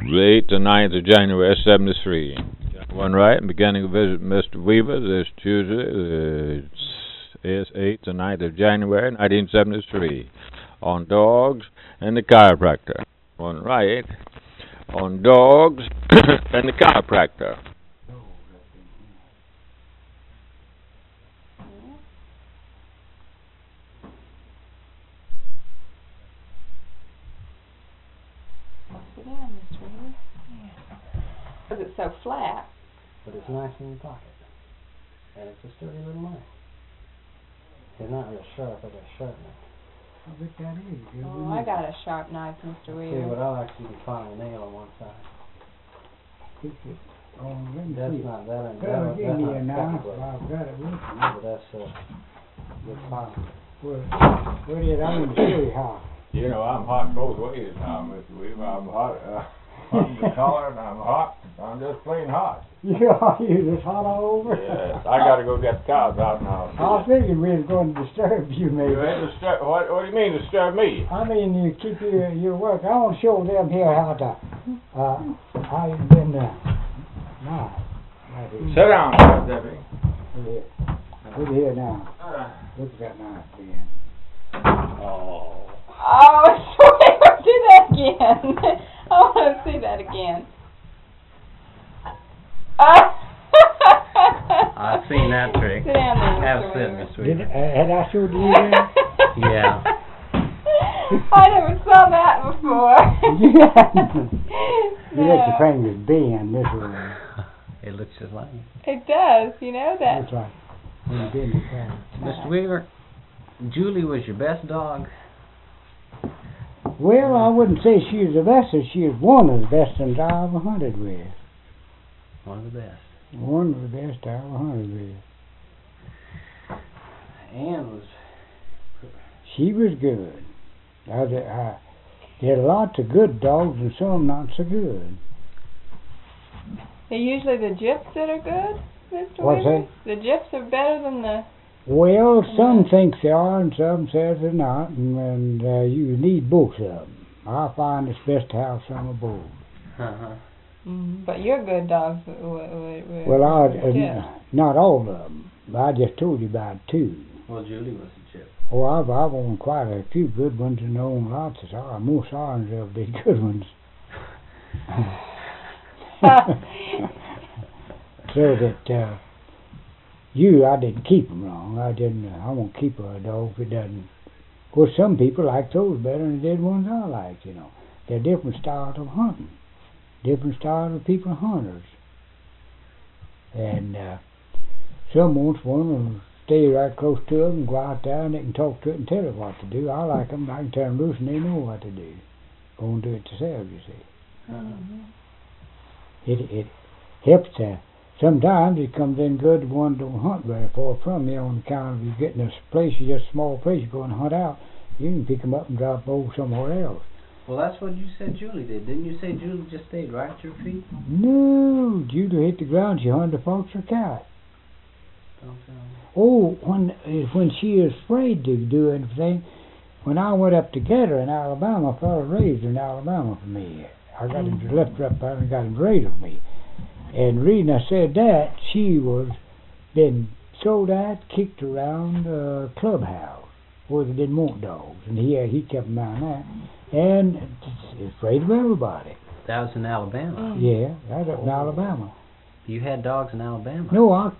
The 8th and 9th of January, 73. One right, beginning of visit Mr. Weaver this Tuesday, the 8th and 9th of January, 1973, on dogs and the chiropractor. One right, on dogs and the chiropractor. Sit down, Mr. Weaver. Because it's so flat. But it's nice in your pocket. And it's a sturdy little knife. It's not real sharp, but it's sharp knife. I bet that is. Oh, I got a sharp knife, Mr. See, Weaver. what I like, you can find a nail on one side. Oh, let me That's see. not, that ain't, Well, give me a that's not knife. cut I've got it with me. but that's, good file. Well, it, I didn't show you how. You know, I'm hot both ways now, Mr. Weaver. I'm hot, I'm the collar and I'm hot. I'm just plain hot. Yeah, you just hot all over? Yes, I gotta go get the cows out now. I was thinking we was going to disturb you, maybe. You ain't disturb, what do you mean disturb me? I mean, you keep your work. I want to show them here how you've been, nice. Sit down, Debbie. Look here now. Look at that knife again. Oh. Oh, Mr. Weaver, do that again. I want to see that again. I've seen that trick. Sit down there, Have Mr. sit, Weaver. Mr. Weaver. Had I showed you that? Yeah. I never saw that before. You let your fingers bend this way. It looks just like it. It does, you know that. Looks like when you bend your fingers. Mr. Weaver, Julie was your best dog. Well, I wouldn't say she was the best, but she was one of the best ones I ever hunted with. One of the best. One of the best I ever hunted with. Ann was... She was good. There are lots of good dogs and some not so good. They're usually the gyps that are good, Mr. What's Weaver? that? The gyps are better than the... Well, some think they are and some says they're not, and you need both of them. I find it's best to have some of both. Uh-huh. But your good dogs Well, not all of them. I just told you about two. Well, Julie was a chip. Oh, I've owned quite a few good ones and owned lots of most orange of the good ones. So that I didn't keep them wrong. I won't keep a dog if it doesn't. Of course, some people like those better than the dead ones I like, you know. They're different styles of hunting. Different styles of people hunters. And some wants one to stay right close to them and go out there and they can talk to it and tell it what to do. I like them. I can turn them loose and they know what to do. Go and do it themselves, you see. Mm-hmm. It helps sometimes it comes in good, the one don't hunt very far from you on account of you getting a place, just a small place, you go and hunt out, you can pick them up and drop them over somewhere else. Well, that's what you said Julie did. Didn't you say Julie just stayed right at your feet? No, Judy hit the ground, she hunted a fox or cat. Oh, when she was afraid to do anything, when I went up to get her in Alabama, a fellow raised her in Alabama for me. I got him to lift her up there and got him to raise her for me. And the reason I said that, she was been sold out, kicked around a clubhouse where they didn't want dogs, and he kept them around that, and afraid of everybody. That was in Alabama. Yeah, that was up in Alabama. You had dogs in Alabama. No, I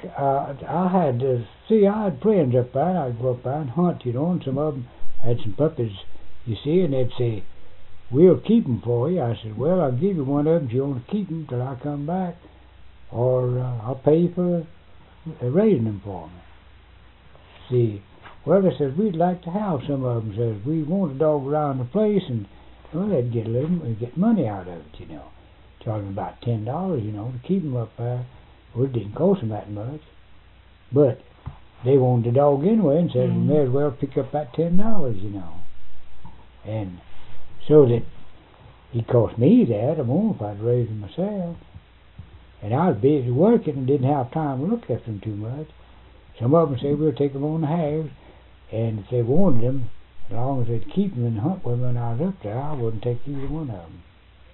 had friends up there, and I'd go up there and hunt, you know, and some of them had some puppies, you see, and they'd say, "We'll keep them for you." I said, "Well, I'll give you one of them if you want to keep them till I come back, or I'll pay you for raising them for me." See, well, they said, "We'd like to have some of them." Says, "We want a dog around the place," and well, they'd get money out of it, you know. Charge them about $10, you know, to keep them up there. Well, it didn't cost them that much, but they wanted the dog anyway, and said, "We may as well pick up that $10, you know." And so that it cost me that. I won't if I'd raised them myself. And I was busy working and didn't have time to look after them too much. Some of them said, "We'll take them on the halves," and if they wanted them, as long as they'd keep them and hunt with them when I was up there, I wouldn't take either one of them.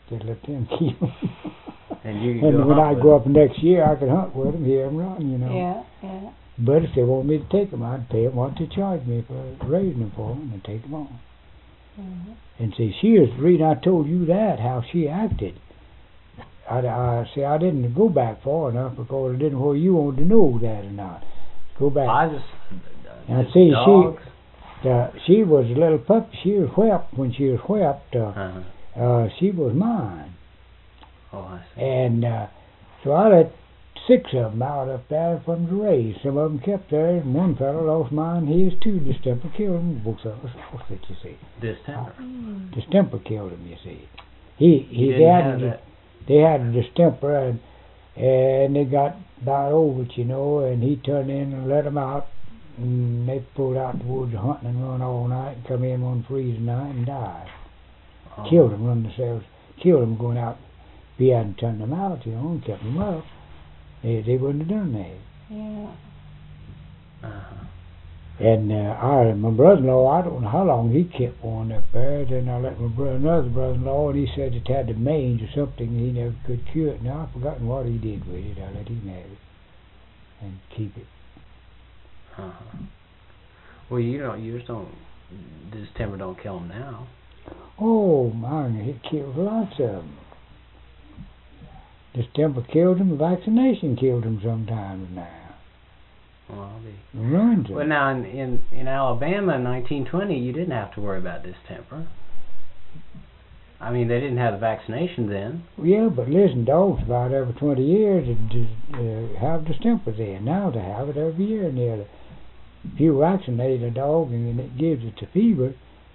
Just let them keep 'em. And you can And go when hunt I with go them. up next year, I could hunt with them, hear them run, you know. Yeah, yeah. But if they want me to take them, I'd pay them what they charge me for raising them for them and take them on. Mhm. And see, she was the reason I told you that, how she acted. See, I didn't go back far enough because I didn't know whether you wanted to know that or not. Go back. I just Now, the see, dogs. she was a little puppy. She was whelped. When she was whelped, she was mine. Oh, I see. And so I let 6 of them out up there for them to raise. Some of them kept theirs, and one fellow lost mine. His too. Distemper killed him. Both of us lost it, you see. Distemper. Mm. Distemper killed him, you see. He didn't have that. They had a distemper, and they got about over it, you know, and he turned in and let them out. And they pulled out the woods hunting and run all night and come in one freezing night and died. Oh. Killed them, run themselves, killed them going out. If he hadn't turned them out, you know, and kept them up, they wouldn't have done that. Yeah. Uh-huh. And my brother-in-law, I don't know how long he kept one up there. Then I let another brother-in-law, and he said it had the mange or something. He never could cure it. Now I've forgotten what he did with it. I let him have it and keep it. Uh-huh. Well, you just don't. Distemper don't kill them now. Oh, man, it kills lots of them. Distemper killed them. Vaccination killed them sometimes now. Well, Runs them. well, now in Alabama in 1920, you didn't have to worry about distemper. I mean, they didn't have the vaccination then. Yeah, but listen, dogs about every 20 years have distemper there. Now they have it every year nearly. If you vaccinate a dog and it gives it the fever,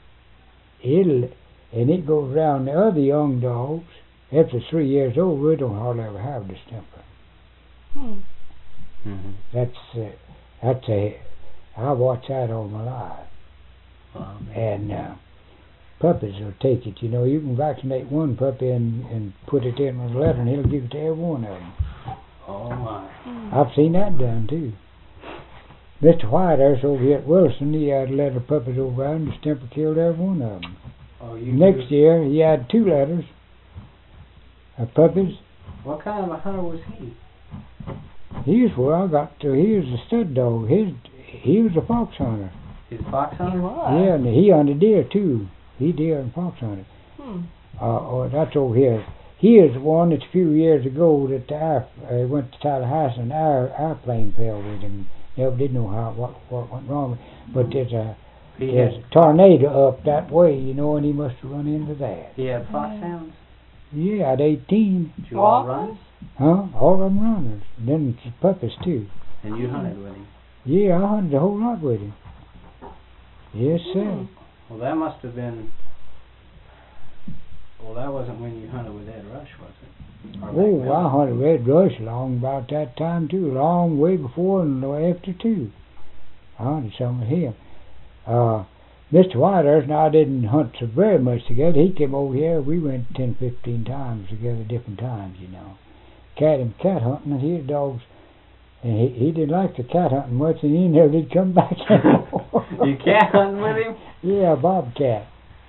it goes around the other young dogs. After 3 years old, we don't hardly ever have distemper. Hmm. Mm-hmm. I watch that all my life. Well, And puppies will take it. You know, you can vaccinate one puppy and put it in with a letter, and he'll give it to every one of them. oh my. I've seen that done too. Mr. Whitehurst over here at Wilson, he had a litter of puppies over there, and distemper killed every one of them. Oh, you Next year, he had 2 litters of puppies. What kind of a hunter was he? He was where I got to. He was a stud dog. He was a fox hunter. He's a fox He hunter. was. Yeah, and he hunted deer too. He deer and fox hunted. Hmm. That's over here. He is the one that a few years ago that went to Tallahassee and airplane fell with him. Never did know what went wrong. But there's a tornado up that way, you know, and he must have run into that. He had foxhounds. Yeah, at 18. Did you all run? Huh? All of them runners. And then puppies too. And you hunted with him. Yeah, I hunted a whole lot with him. Yes, sir. Well, that must have been. Well, that wasn't when you hunted with Ed Rush, was it? Or back Oh, then? I hunted Red Rush long about that time too, long way before and after too. I hunted some of him. Mr. Whitehurst and I didn't hunt so very much together. He came over here. We went 10, 15 times together, different times, you know. Cat hunting, and his dogs. And he didn't like the cat hunting much, and he never did come back anymore. You cat hunting with him? Yeah, bobcat.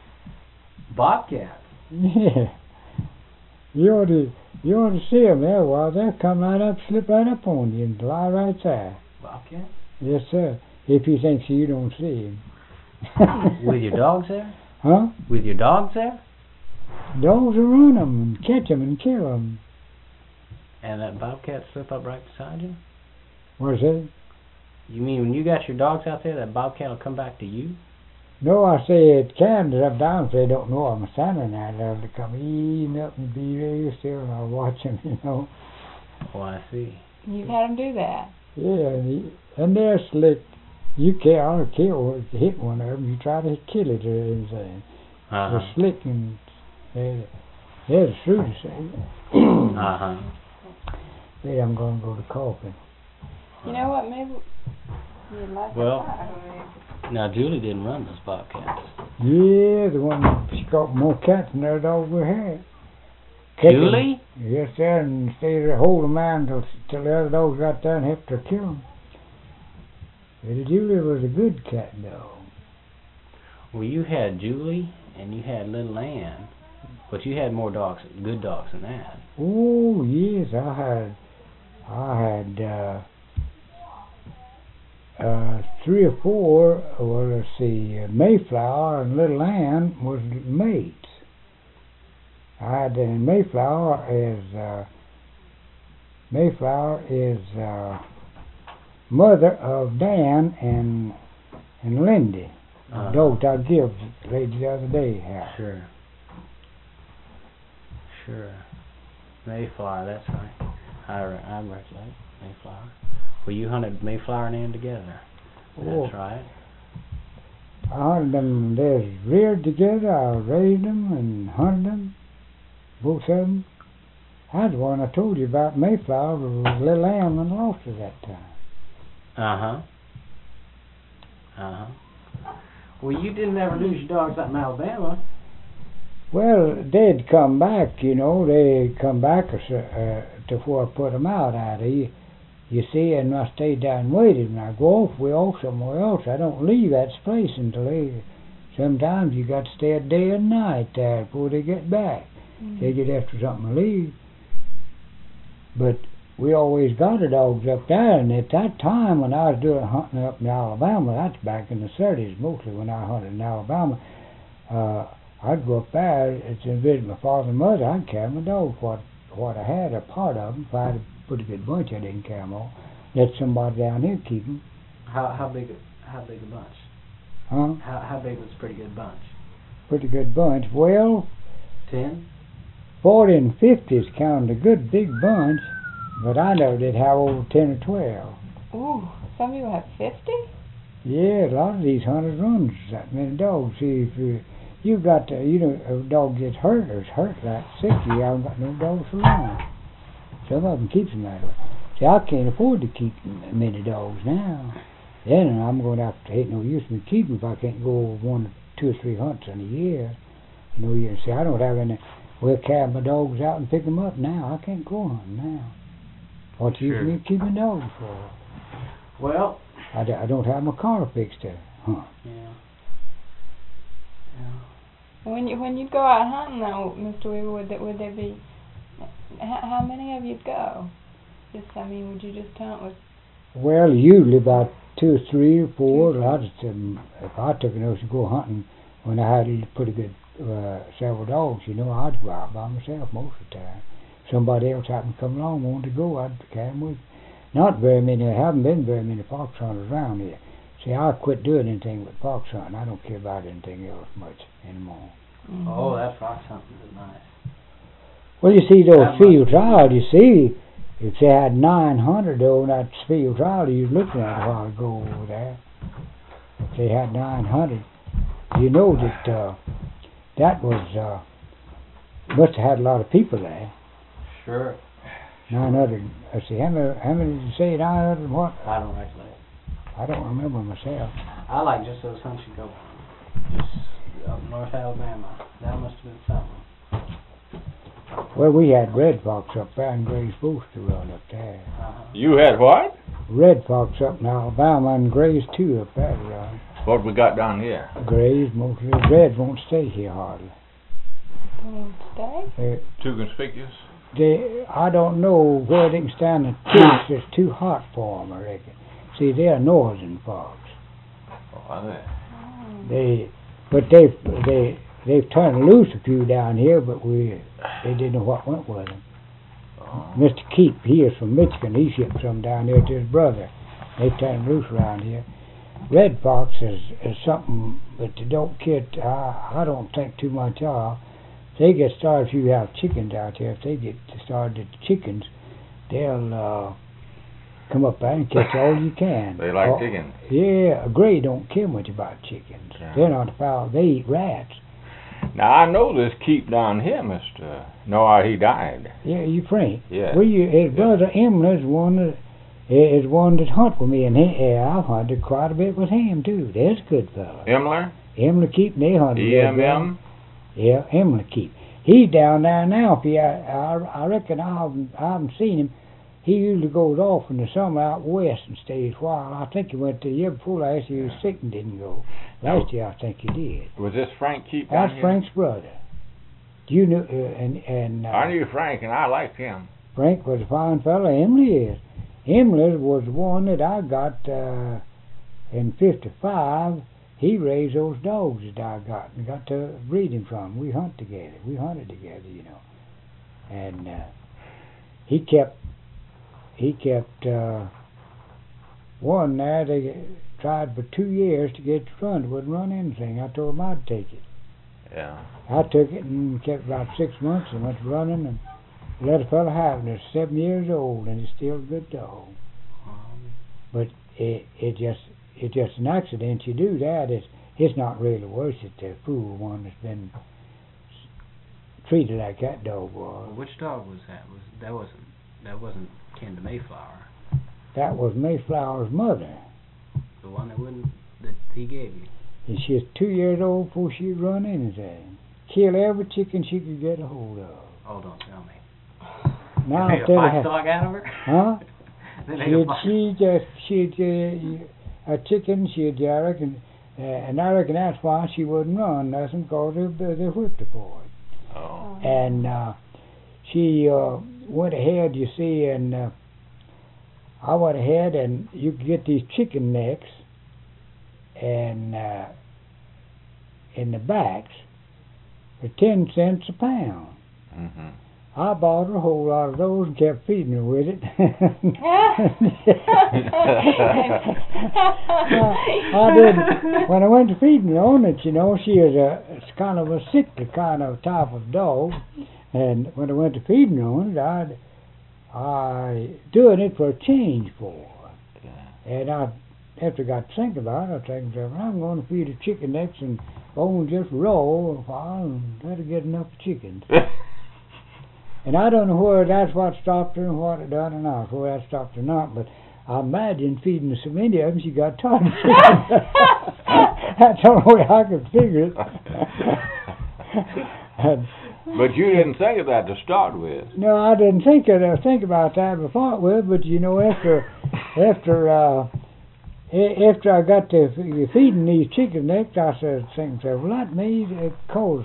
Bobcat. Yeah. You ought to see them there. Well, they'll come right up, slip right up on you, and lie right there. Bobcat? Yes, sir. If he thinks you don't see him. With your dogs there? Huh? With your dogs there? Dogs will run them and catch them and kill them. And that bobcat slip up right beside you? What's that? You mean when you got your dogs out there, that bobcat will come back to you? No, I say it can up down if they don't know I'm standing there. They'll come eating up and be very still, and I'll watch them, you know. Oh, I see. You've had them do that. Yeah, and they're slick. You can't hit one of them. You try to kill it or anything. They're slick and they're the shrewdest. Uh-huh. Hey, I'm going to go to coffee. You know what? Maybe you'd like Well, that. now Julie didn't run those bobcats. Yeah, the one she caught more cats than that dog we had. Julie? Yes, sir, and stayed there holding them out till the other dogs got there and helped her kill them. But Julie was a good cat dog. Well, you had Julie and you had Little Ann. But you had more dogs, good dogs than that. Oh yes, I had 3 or 4. Well, let's see, Mayflower and Little Ann was mates. I had Mayflower is mother of Dan and Lindy. Dogs I give the lady the other day. Sure. Mayflower, that's right. I recollect Mayflower. Well, you hunted Mayflower and Ann together. That's right. I hunted them. They was reared together. I raised them and hunted them, both of them. That's the one I told you about. Mayflower was Little Ann and lost her that time. Well, you didn't ever lose your dogs out in Alabama. Well, they'd come back, you know. They'd come back to where I put them out at. You see, and I stayed down and waited. When I go off, we off somewhere else. I don't leave that place until they... Sometimes you got to stay a day and night there before they get back. They get after something to leave. But we always got the dogs up there, and at that time when I was doing hunting up in Alabama, that's back in the 30s mostly when I hunted in Alabama, I'd go up there to visit my father and mother. I'd carry my dogs, what I had, a part of them. If I had a pretty good bunch, I didn't carry them all. Let somebody down here keep them. How big a bunch? Huh? How big was a pretty good bunch? Pretty good bunch. Well, 10? 40 and 50 is counting a good big bunch, but I never did have over 10 or 12. Ooh, some of you have 50? Yeah, a lot of these hunters runs that many dogs. See, if you got to, a dog gets hurt or is hurt like sick, you haven't got no dogs for long. Some of them keeps them that way. See, I can't afford to keep many dogs now. Then I'm going to have to, ain't no use in me keeping if I can't go over 2 or 3 hunts in a year. You see, I don't have any. We'll carry my dogs out and pick them up now. I can't go hunting now. What's the use of me keeping dogs for? Well, I don't have my car fixed to hunt. Yeah. When you go out hunting though, Mr. Weaver, would there be how many of you'd go? Would you just hunt with? Well, usually about 2 or 3 or 4. If I took a notion to go hunting when I had a pretty good several dogs, I'd go out by myself most of the time. Somebody else happened to come along, wanted to go, I'd carry them with me. Not very many. There haven't been very many fox hunters around here. See, I quit doing anything with fox hunting. I don't care about anything else much anymore. Mm-hmm. Oh, that fox hunting is nice. Well, you see, those field trials, if they had 900 over that field trial you was looking at a while ago over there, if they had 900, that was, must have had a lot of people there. Sure. 900, let's see, how many did you say, 900 and what? I don't recollect. I don't remember myself. I like just those hunts you go just up North Alabama. That must have been something. Well, we had red fox up there and Gray's supposed to run up there. You had what? Red fox up in Alabama and Gray's too up there to run. What we got down here? Gray's, mostly. Reds won't stay here hardly. Won't stay? Too conspicuous? I don't know where they can stand the heat. It's too hot for them, I reckon. See, they're northern fox. Oh, are They've turned loose a few down here, but they didn't know what went with them. Oh. Mr. Keep, he is from Michigan. He shipped some down there to his brother. They turned loose around here. Red fox is something that they don't get. I don't think too much of. They get started. If you have chickens out there, if they get started at the chickens, they'll come up there and catch all you can. They like chickens. Yeah, a gray don't care much about chickens. Yeah. They're not foul. They eat rats. Now, I know this Keep down here, Mr. No, he died. Yeah, you Frank. Yeah. Well, his brother Emily is one that hunt with me, and I've hunted quite a bit with him too. There's a good fellow. Emler? Emily Keep, and they hunted. EMM? Yeah, Emily Keep. He's down there now. I reckon I haven't seen him. He usually goes off in the summer out west and stays a while. I think he went the year before last. He was sick and didn't go. Last year I think he did. Was this Frank Keep down That's here? Frank's brother. You knew, and I knew Frank, and I liked him. Frank was a fine fellow. Emily is. Emily was the one that I got in '55. He raised those dogs that I got and got to breed him from. We hunt together. We hunted together, you know. And he kept one there. They tried for 2 years to get it to run. It wouldn't run anything. I told him I'd take it. Yeah. I took it and kept about 6 months and went running and let a fellow have it. It's 7 years old and it's still a good dog. But it's just an accident. You do that. It's not really worth it. The fool one that's been treated like that dog was. Which dog was that? That wasn't kin to Mayflower. That was Mayflower's mother. The one that he gave you. And she was 2 years old before she'd run anything. Kill every chicken she could get a hold of. Oh, don't tell me. Now They made a fight dog out of her? Huh? She'd a chicken, I reckon, and I reckon that's why she wouldn't run nothing, because they whipped her for it. Oh. And she went ahead, you see, and I went ahead, and you could get these chicken necks, and in the backs for 10 cents a pound. Mm-hmm. I bought her a whole lot of those and kept feeding her with it. I did. When I went to feeding her on it, you know, she was it's kind of a sickly kind of type of dog. And when I went to feeding her on it, I doing it for a change for her. Yeah. And after I got to think about it, I think to myself, I'm going to feed her chicken necks and bone just roll a while, and that'll get enough chickens. And I don't know whether that's what stopped her and what it done or not, whether that stopped her or not, but I imagine feeding her so many of them, she got tired of chickens. That's the only way I could figure it. But you didn't think of that to start with. No, I didn't think about that before with, but you know, after I got to feeding these chicken necks, I said, well, that may cause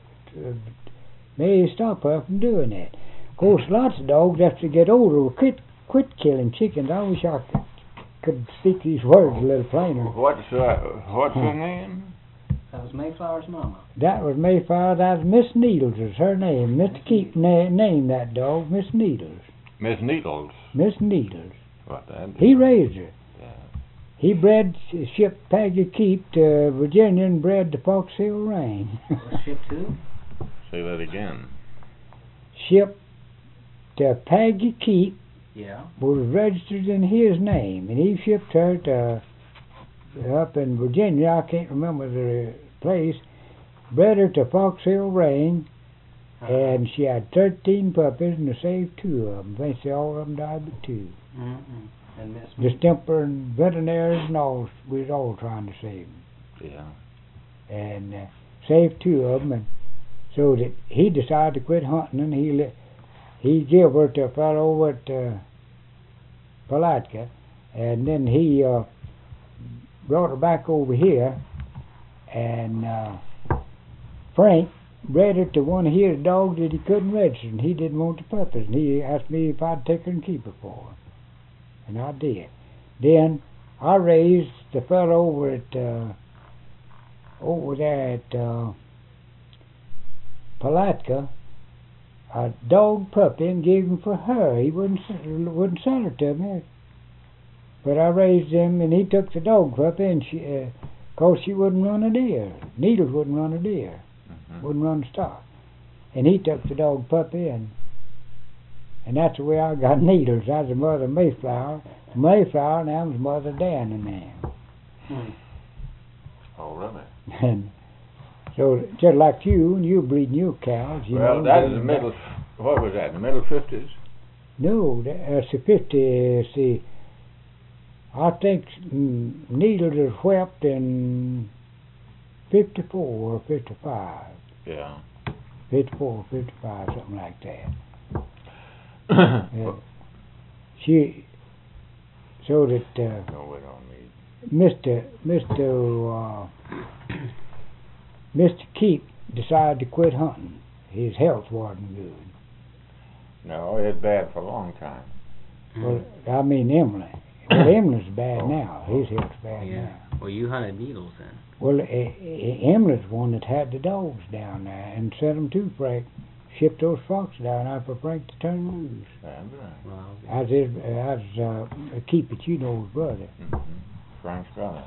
may stop her from doing that. Of course, lots of dogs, after they get older, will quit killing chickens. I wish I could speak these words a little plainer. What's her name? That was Mayflower's mama. That was Mayflower. That was Miss Needles is her name. Mr. Keep named that dog Miss Needles. Miss Needles. Miss Needles. What that? He raised her. Yeah. He shipped Peggy Keep to Virginia and bred the Fox Hill Rain. Shipped who? Say that again. Shipped to Peggy Keep. Yeah. Was registered in his name, and he shipped her to up in Virginia. I can't remember the place. Bred her to Fox Hill Rain, and she had 13 puppies, and they saved 2 of them. They say all of them died but 2. Mm-hmm. And Miss Distemper and veterinaries and all, we was all trying to save them. Yeah. And saved 2 of them, and so that he decided to quit hunting, and he gave her to a fellow over at Palatka, and then he brought her back over here, and Frank bred her to one of his dogs that he couldn't register, and he didn't want the puppies, and he asked me if I'd take her and keep her for her, and I did. Then I raised the fellow over there at Palatka a dog puppy and gave him for her. He wouldn't sell her to me. But I raised him, and he took the dog puppy, and cause she wouldn't run a deer. Needles wouldn't run a deer. Mm-hmm. Wouldn't run stock. And he took the dog puppy, and that's the way I got Needles. That's the mother Mayflower. Mayflower, and that was Mother Danny now. Oh, really? And so, just like you, and you breeding your cows, you know. Well, that is the middle, what was that, the middle 50s? No, that's the 50s. See, I think Needles was whelped in 54 or 55. Yeah. 54 or 55, something like that. So that No, we don't need. Mr. Keep decided to quit hunting. his health wasn't good. No, it's bad for a long time. Well, I mean Emily. Well, Emily's bad now. His health's bad Yeah. now. Well, you hunted needles then. Well, Emily's one that had the dogs down there and sent them to Frank. Shipped those foxes down there for Frank to turn loose. That's right. Well, Keep It, you know, his brother. Frank's brother.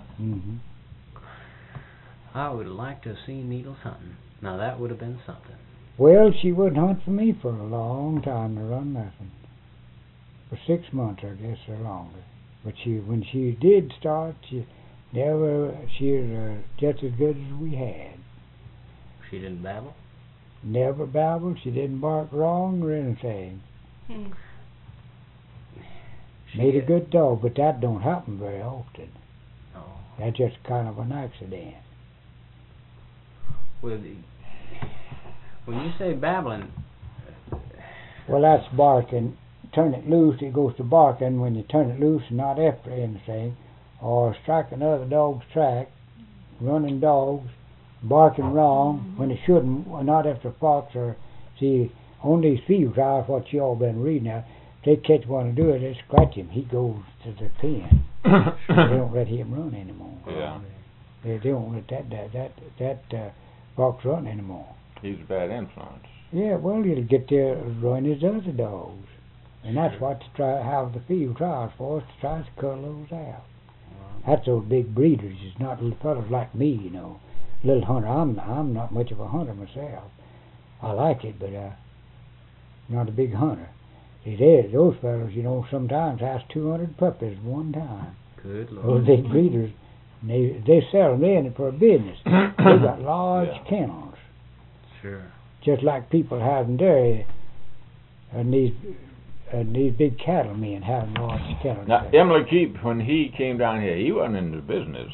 I would like to have seen Needles hunting. Now that would have been something. Well, she wouldn't hunt for me for a long time to run nothing. For 6 months, I guess, or longer. But when she did start, she was just as good as we had. She didn't babble? Never babbled. She didn't bark wrong or anything. Made a good dog, but that don't happen very often. Oh. That's just kind of an accident. Well, when you say babbling... Well, that's barking. Turn it loose, it goes to barking. When you turn it loose and not after anything, or strike another dog's track, running dogs, barking wrong when it shouldn't, not after fox. Or see, on these field trials, what you all been reading now, if they catch one to do it, they scratch him. He goes to the pen. They don't let him run anymore. Yeah. They don't let that fox run anymore. He's a bad influence. Yeah, well, you'll get there run his other dogs. And that's what to have the field trials for, is to try to cull those out. That's those big breeders. It's not little fellas like me, you know. Little hunter. I'm not much of a hunter myself. I like it, but not a big hunter. See, those fellas, you know, sometimes has 200 puppies one time. Good Lord. Those big breeders, they sell them in for a business. They got large kennels. Sure. Just like people have in dairy, and these big cattlemen have large kennels. Now, Emily Keep, when he came down here, he wasn't in the business.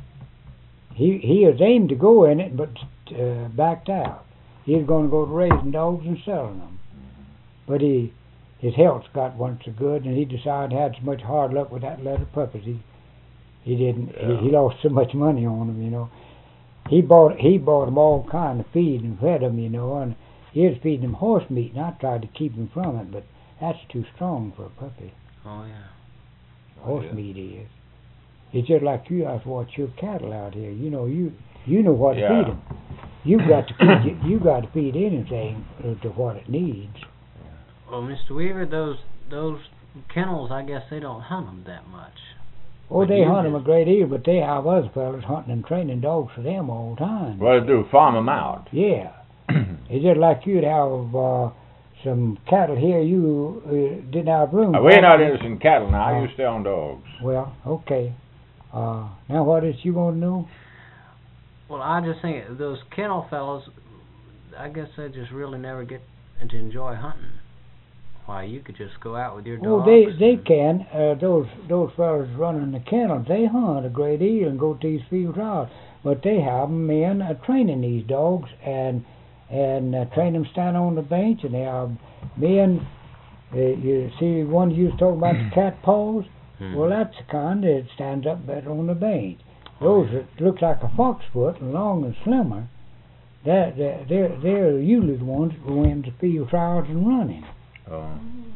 He was aimed to go in it, but backed out. He was going to go to raising dogs and selling them. But his health got once so good, and he decided had so much hard luck with that litter of puppies. He lost so much money on them, you know. He bought them all kind of feed and fed them, you know, and he was feeding them horse meat, and I tried to keep him from it, but that's too strong for a puppy. Oh, yeah. Horse meat is. It's just like you have to watch your cattle out here. You know, you know what to feed them. You got to feed anything to what it needs. Well, Mr. Weaver, those kennels, I guess they don't hunt them that much. Oh, they hunt them a great deal, but they have other fellas hunting and training dogs for them all the time. Well, they do farm them out. Yeah. It's just like you'd have some cattle here. You didn't have room. We're not interested in cattle now. You stay on dogs. Well, okay. Now what is you want to know? Well, I just think those kennel fellows, I guess they just really never get to enjoy hunting. Why, you could just go out with your dogs. Oh, they can. Those fellas running the kennels, they hunt a great deal and go to these field trials. But they have men training these dogs and train them stand on the bench, and they have men. You see, one you was talking about the cat paws. Well, that's the kind that stands up better on the bench. Those that look like a fox foot and long and slimmer, they're usually the ones that go into field trials and running. Oh.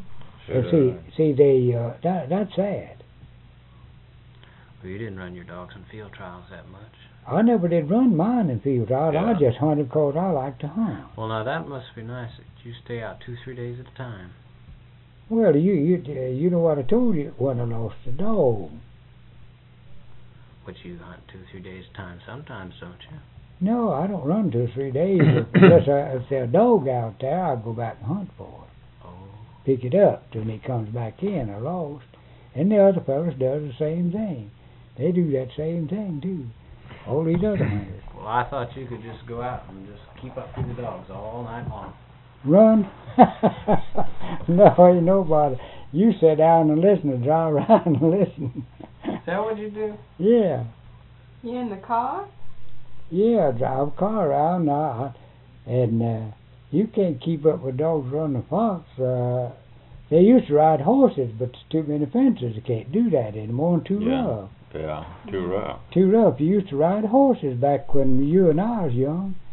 That's sad. Well, you didn't run your dogs in field trials that much. I never did run mine in field trials. I just hunted because I like to hunt. Well, now that must be nice that you stay out 2-3 days at a time. Well, you know what I told you when I lost a dog. But you hunt 2-3 days at a time sometimes, don't you? No, I don't run 2 or 3 days. Unless if there's a dog out there, I'll go back and hunt for it. Pick it up till he comes back in or lost. And the other fellas does the same thing. They do that same thing too. All these other hunters. Well, I thought you could just go out and just keep up with the dogs all night long. Run? No, ain't nobody. You sit down and listen and drive around and listen. Is that what you do? Yeah. You in the car? Yeah, I drive a car around now, and you can't keep up with dogs running a fox. They used to ride horses, but there's too many fences. They can't do that anymore, and too rough. Yeah, too rough. Too rough. You used to ride horses back when you and I was young.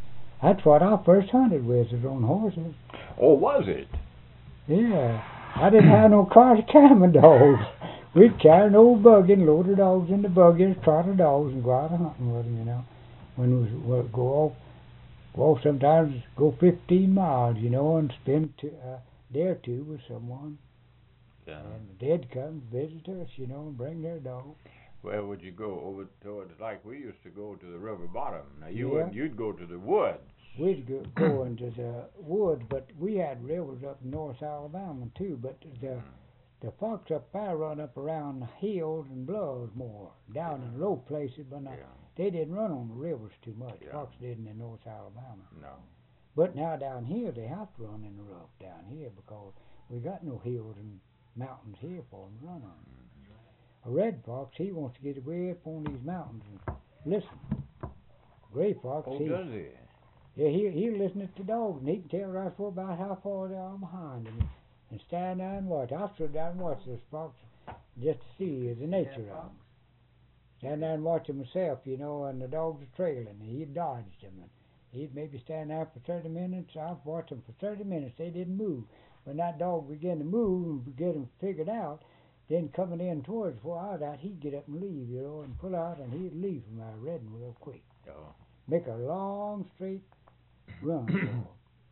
That's what I first hunted with, was on horses. Oh, was it? Yeah. I didn't have no car to carry my dogs. We'd carry an old buggy and load the dogs in the buggy, trot the dogs, and go out hunting with them, you know. When we go off sometimes go 15 miles, you know, and spend a day or two with someone. Yeah. And they'd come visit us, you know, and bring their dog. Where would you go? Over towards, like we used to go to the river bottom. Now Yeah. you'd go to the woods. We'd go into the woods, but we had rivers up in North Alabama too. But the fox up there run up around the hills and bluffs more, down in low places, but not, they didn't run on the rivers too much. Yeah. Fox didn't in North Alabama. No. But now down here they have to run in the rough down here because we got no hills and mountains here for them to run on. A red fox, he wants to get way up on these mountains and listen. Gray fox, Oh, does he? yeah, he'll listen to the dogs, and he can tell right for about how far they are behind him, and stand there and watch. I stood there and watched this fox just to see the nature of him. Stand there and watch him myself, you know, and the dogs are trailing, and he'd dodge them, and he'd maybe stand there for 30 minutes. I've watched them for 30 minutes. They didn't move. When that dog began to move and get him figured out, then coming in towards before I was out, he'd get up and leave, you know, and pull out, and he'd leave from there, redding real quick. Oh. Make a long, straight run for 'em.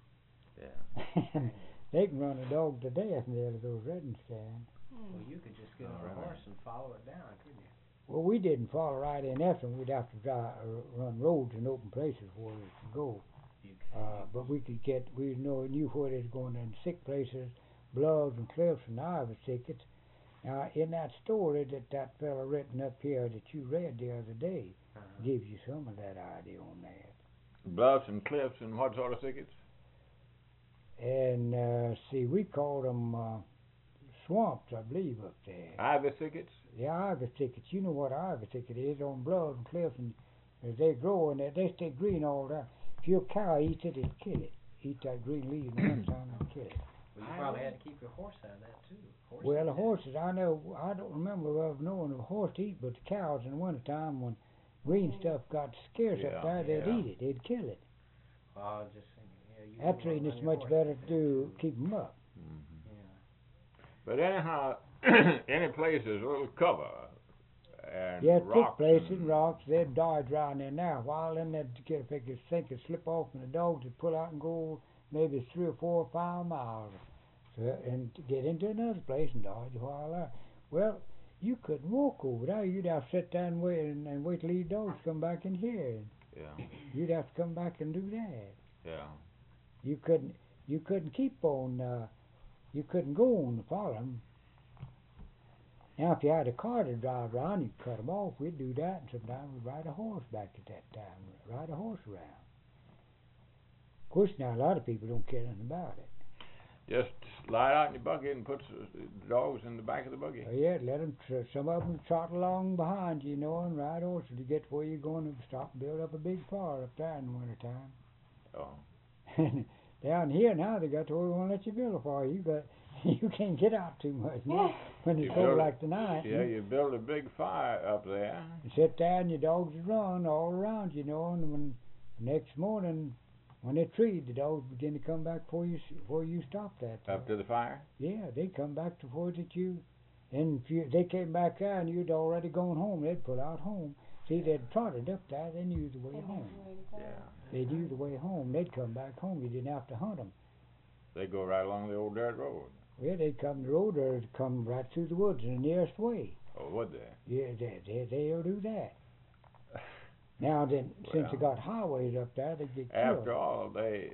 Yeah. They can run a dog to death near those redding stand. Well, you could just get on a horse and follow it down, couldn't you? Well, we didn't follow right in after them. We'd have to run roads and open places where we could go. But we knew where they was going in thick places, bluffs and cliffs and ivy thickets. Now, in that story that fella written up here that you read the other day, gives you some of that idea on that. Bluffs and cliffs and what sort of thickets? And see, we called them swamps, I believe, up there. Ivy thickets? Yeah, ivy thickets. You know what ivy thicket is on bluffs and cliffs, and as they grow and they stay green all the time. If your cow eats it, it'll kill it. Eat that green leaf in the wintertime and kill it. Well, you probably had to keep your horse out of that too. Well, the horses, I don't remember of knowing a horse to eat, but the cows in the wintertime when green stuff got scarce up there, they'd eat it. They'd kill it. Well, I was just thinking, you That's the reason it's much better to keep them up. Mm-hmm. Yeah. But anyhow, any place there's a little cover and Yeah, rocks thick places and rocks, they'd dodge around there now. While then they'd get if they could sink and slip off, and the dogs would pull out and go maybe 3 or 4 or 5 miles. And to get into another place and dodge a while there. Well, you couldn't walk over there. You'd have to sit there and wait till these dogs come back in here. Yeah. You'd have to come back and do that. Yeah. You couldn't keep on. You couldn't go on the farm. Now, if you had a car to drive around, you'd cut them off. We'd do that, and sometimes we'd ride a horse back at that time. Ride a horse around. Of course, now a lot of people don't care nothing about it. Just slide out in your buggy and put the dogs in the back of the buggy. Yeah, let them. Some of them trot along behind you, you know, and ride horses to get where you're going to stop and build up a big fire up there in the wintertime. Oh. And down here now they got to where they won't let you build a fire. You can't get out too much now when it's cold like tonight. Yeah, you build a big fire up there. You sit there and your dogs run all around, you know, and when the next morning when they treed, the dogs begin to come back before you stopped that. Up to the fire? Yeah, they come back to where that you, and if they came back there and you'd already gone home, they'd pull out home. See, they'd trotted up there, they knew the way home. Yeah. They knew the way home. They'd come back home. You didn't have to hunt them. They go right along the old dirt road. Well, they'd come the road or they'd come right through the woods in the nearest way. Oh, would they? Yeah, they'll do that. Now then, since they got highways up there, they get killed. After all, they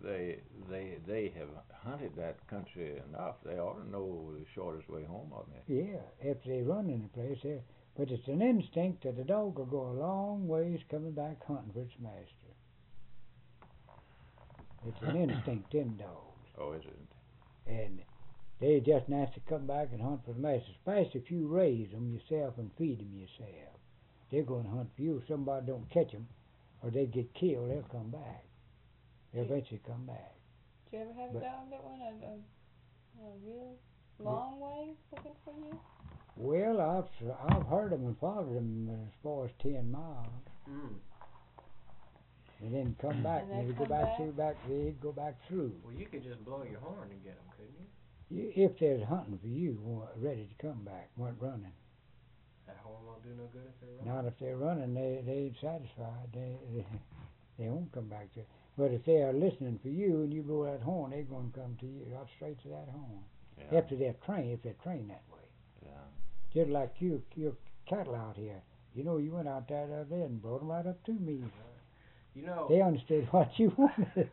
have hunted that country enough. They ought to know the shortest way home, oughtn't they? Yeah, after they run in the place there. But it's an instinct that the dog will go a long ways coming back hunting for its master. It's an instinct in dogs. Oh, is it? And they just nice to come back and hunt for the master, especially if you raise them yourself and feed them yourself. They're going to hunt for you. If somebody don't catch them or they get killed, they'll come back. They'll eventually come back. Did you ever have a dog that went a real long way looking for you? Well, I've heard them and followed them as far as 10 miles. and then come back. And And they'd they'd go come back back? through, they'd go back through. Well, you could just blow your horn to get them, couldn't you? If they're hunting for you, ready to come back, weren't running. That horn won't do no good if they're running. Not if they're running, they ain't satisfied. They won't come back to. But if they are listening for you and you blow that horn, they're going to come to you, right straight to that horn. Yeah. After they're trained, if they're trained that way. Yeah. Just like your cattle out here. You know, you went out there the other day and brought them right up to me. You know, They understood what you wanted.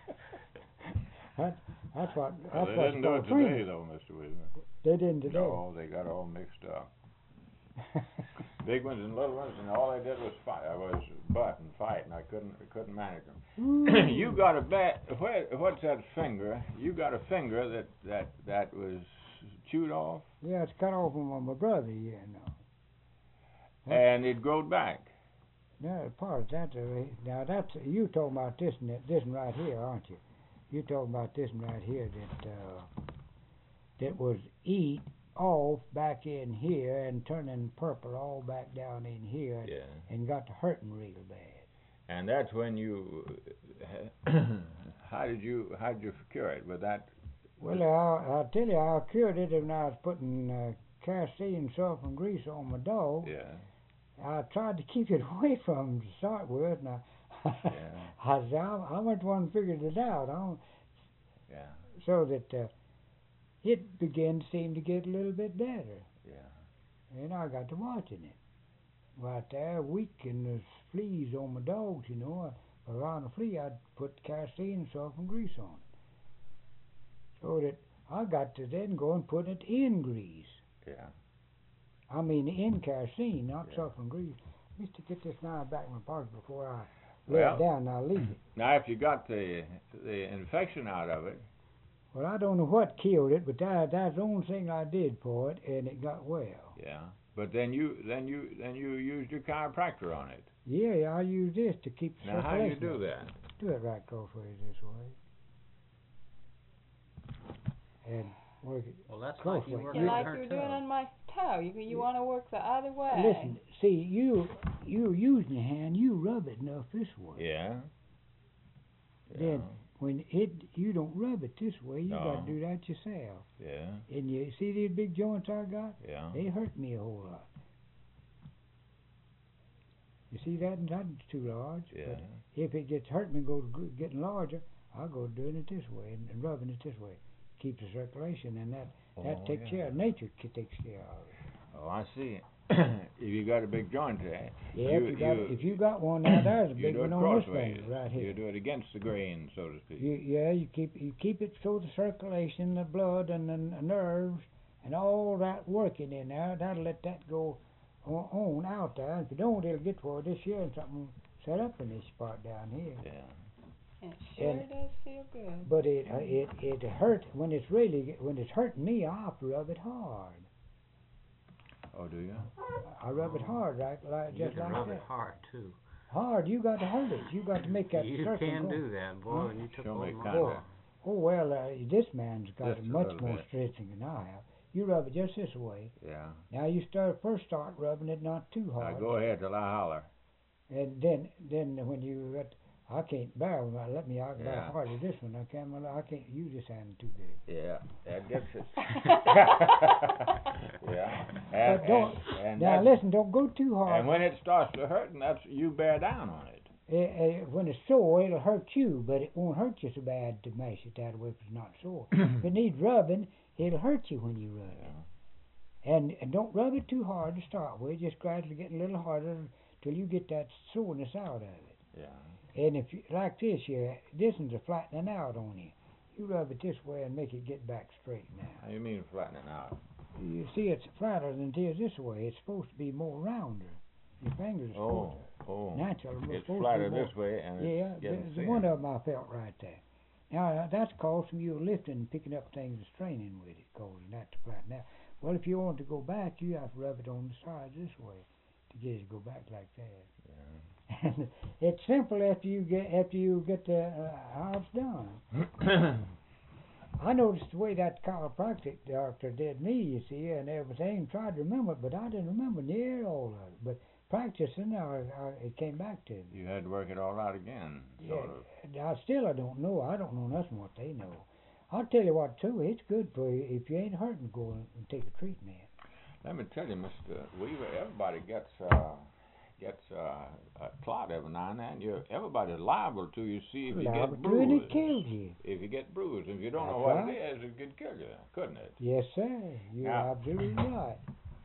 That's what. That's Well, they what's didn't do it called today, training. though, Mr. Weaver. They didn't today. No, they got all mixed up. Big ones and little ones, and all I did was fight. I was butt and fight, and I couldn't manage them. You got a what's that finger? You got a finger that was chewed off, Yeah, it's cut off from my brother, you know. and it growed back. No, part of that. Now that's you talking about this one right here, aren't you? You talking about this one right here that was eat off back in here and turning purple all back down in here Yeah. and got to hurting real bad. And that's when you. How did you cure it? With that? Well, I'll tell you, I cured it when I was putting kerosene, sulfur, and grease on my dog. Yeah. I tried to keep it away from him to start with, and Yeah. I went the one figured it out. Yeah. So that it began to seem to get a little bit better. Yeah. And I got to watching it. Right there, weak, and there's fleas on my dogs, you know. Around a flea, I'd put kerosene and sulfur and grease on it. So that I got to then go and put it in grease. Yeah. I mean in kerosene, not Yeah. sulfur and grease. Let me get this knife back in my pocket before I lay Well- it down and I'll leave it. Now, if you got the infection out of it, Well, I don't know what killed it, but that's the only thing I did for it, and it got well. yeah. But then you used your chiropractor on it. Yeah, I use this to keep the Now, how do you circulation do up. that? Do it right crossways this way. And work it. well, that's Close like you way. working Yeah, on like her you were toe. doing on my toe. You want to work the other way. Listen, see, you using your hand, you rub it enough this way. Yeah. Then when you don't rub it this way, you got No. to do that yourself. Yeah. And you see these big joints I got? Yeah. They hurt me a whole lot. You see that? That's too large. Yeah. But if it gets hurt me, getting larger, I'll go doing it this way and rubbing it this way. Keep the circulation, and that takes yeah. care of nature. Takes care of it. Oh, I see. If you got a big joint there, Yeah, if you got one now, there's a you big do it one on this crossways. finger right You here. do it against the grain, so to speak. You keep it so the circulation, the blood, and the nerves, and all that working in there. That'll let that go on out there. If you don't, it'll get for this year and something set up in this spot down here. Yeah. It sure And- does feel good. But it hurt when it's hurting me. I have to rub it hard. Oh, do you? I rub it hard, like You just can like rub that. it hard too. Hard. You got to hurt it. You got to make that You circle can go. do that, boy. And you took Show me over kinda. my Oh well, this man's got Just a much little more bit. strength than I have. You rub it just this way. Yeah. Now you first start rubbing it not too Now hard. go ahead till I holler. And then when you got, I can't bear. Let me out Yeah. hard with this one. I can't use this hand too big. Yeah. That gets it. Yeah. But don't. And Now that's- listen, don't go too hard. And when it starts to hurt, and that's you bear down on it. When it's sore, it'll hurt you, but it won't hurt you so bad to mash it that way if it's not sore. If it needs rubbing, it'll hurt you when you rub it. Yeah. And don't rub it too hard to start with. Just gradually get a little harder till you get that soreness out of it. Yeah. And if you, like this here, this one's a flattening out on you. You rub it this way and make it get back straight now. How you mean flattening out? You see, it's flatter than it is this way. It's supposed to be more rounder. Your fingers are supposed Oh. natural. It's supposed to flatter be more- this way, and Yeah, it's getting there's one of them I felt right there. Now, that's caused from you lifting and picking up things and straining with it, causing that to flatten out. Well, if you want to go back, you have to rub it on the sides this way to get it to go back like that. Yeah. And it's simple after you get the house done. I noticed the way that chiropractic doctor did me, you see, and everything. Tried to remember it, but I didn't remember near all of it. But practicing, it came back to me. You had to work it all out again, sort of. Yeah, I don't know. I don't know nothing what they know. I'll tell you what, too, it's good for you. If you ain't hurting, go and take a treatment. Let me tell you, Mr. Weaver, everybody gets a clot every now and then. Everybody's liable to, you see, if you get And bruised. it kills you. If you get bruised. If you don't know That's what right. it is, it could kill you, couldn't it? Yes, sir. You're Now- absolutely right.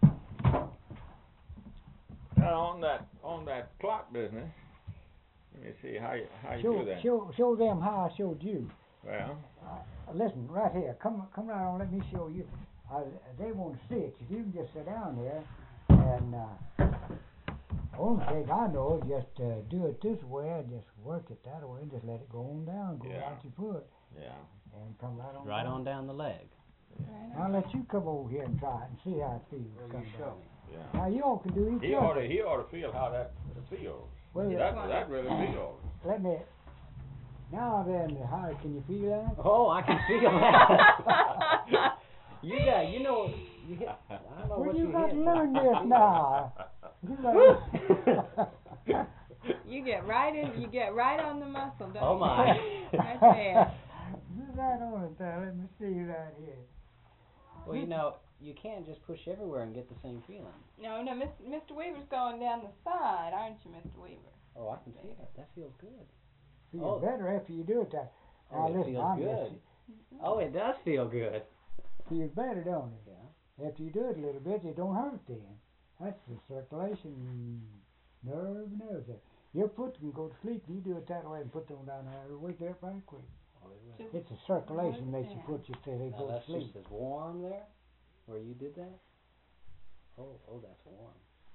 Now, on that clot business, let me see how you do that. Show them how I showed you. Well, Listen, right here. Come right on. Let me show you. They won't see it. You can just sit down there, and only thing I know is just do it this way, and just work it that way, and just let it go on down, go Yeah. out your foot, yeah. and come right on. Right down. on down the leg. Right I'll let you come over here and try it and see how it feels. Well, come you show down. me. Yeah. Now you all can do each He other. ought to feel how that feels. Well, That really feels. let me. Now then, how can you feel that? Oh, I can feel that. You know, I don't know Well, what you you got hit, to but learn I this can now. You learn. You get right on the muscle, don't Oh, you? my. Right there. Just right on it there. Let me see right here. Well, you know, you can't just push everywhere and get the same feeling. No, Mr. Weaver's going down the side, aren't you, Mr. Weaver? Oh, I can feel it. That feels good. Feels better after you do it. That. Oh, it listen, feels I'm good. Oh, it does feel good. Feels better, don't it? Yeah. After you do it a little bit, it don't hurt then. That's the circulation nerve there. Your foot can go to sleep. You do it that way and put them down there. It'll wake you up right quick. Oh, it will. Just It's a circulation makes your Yeah. foot just say they Now go to that's sleep. just as warm there, where you did that. Oh, that's warm.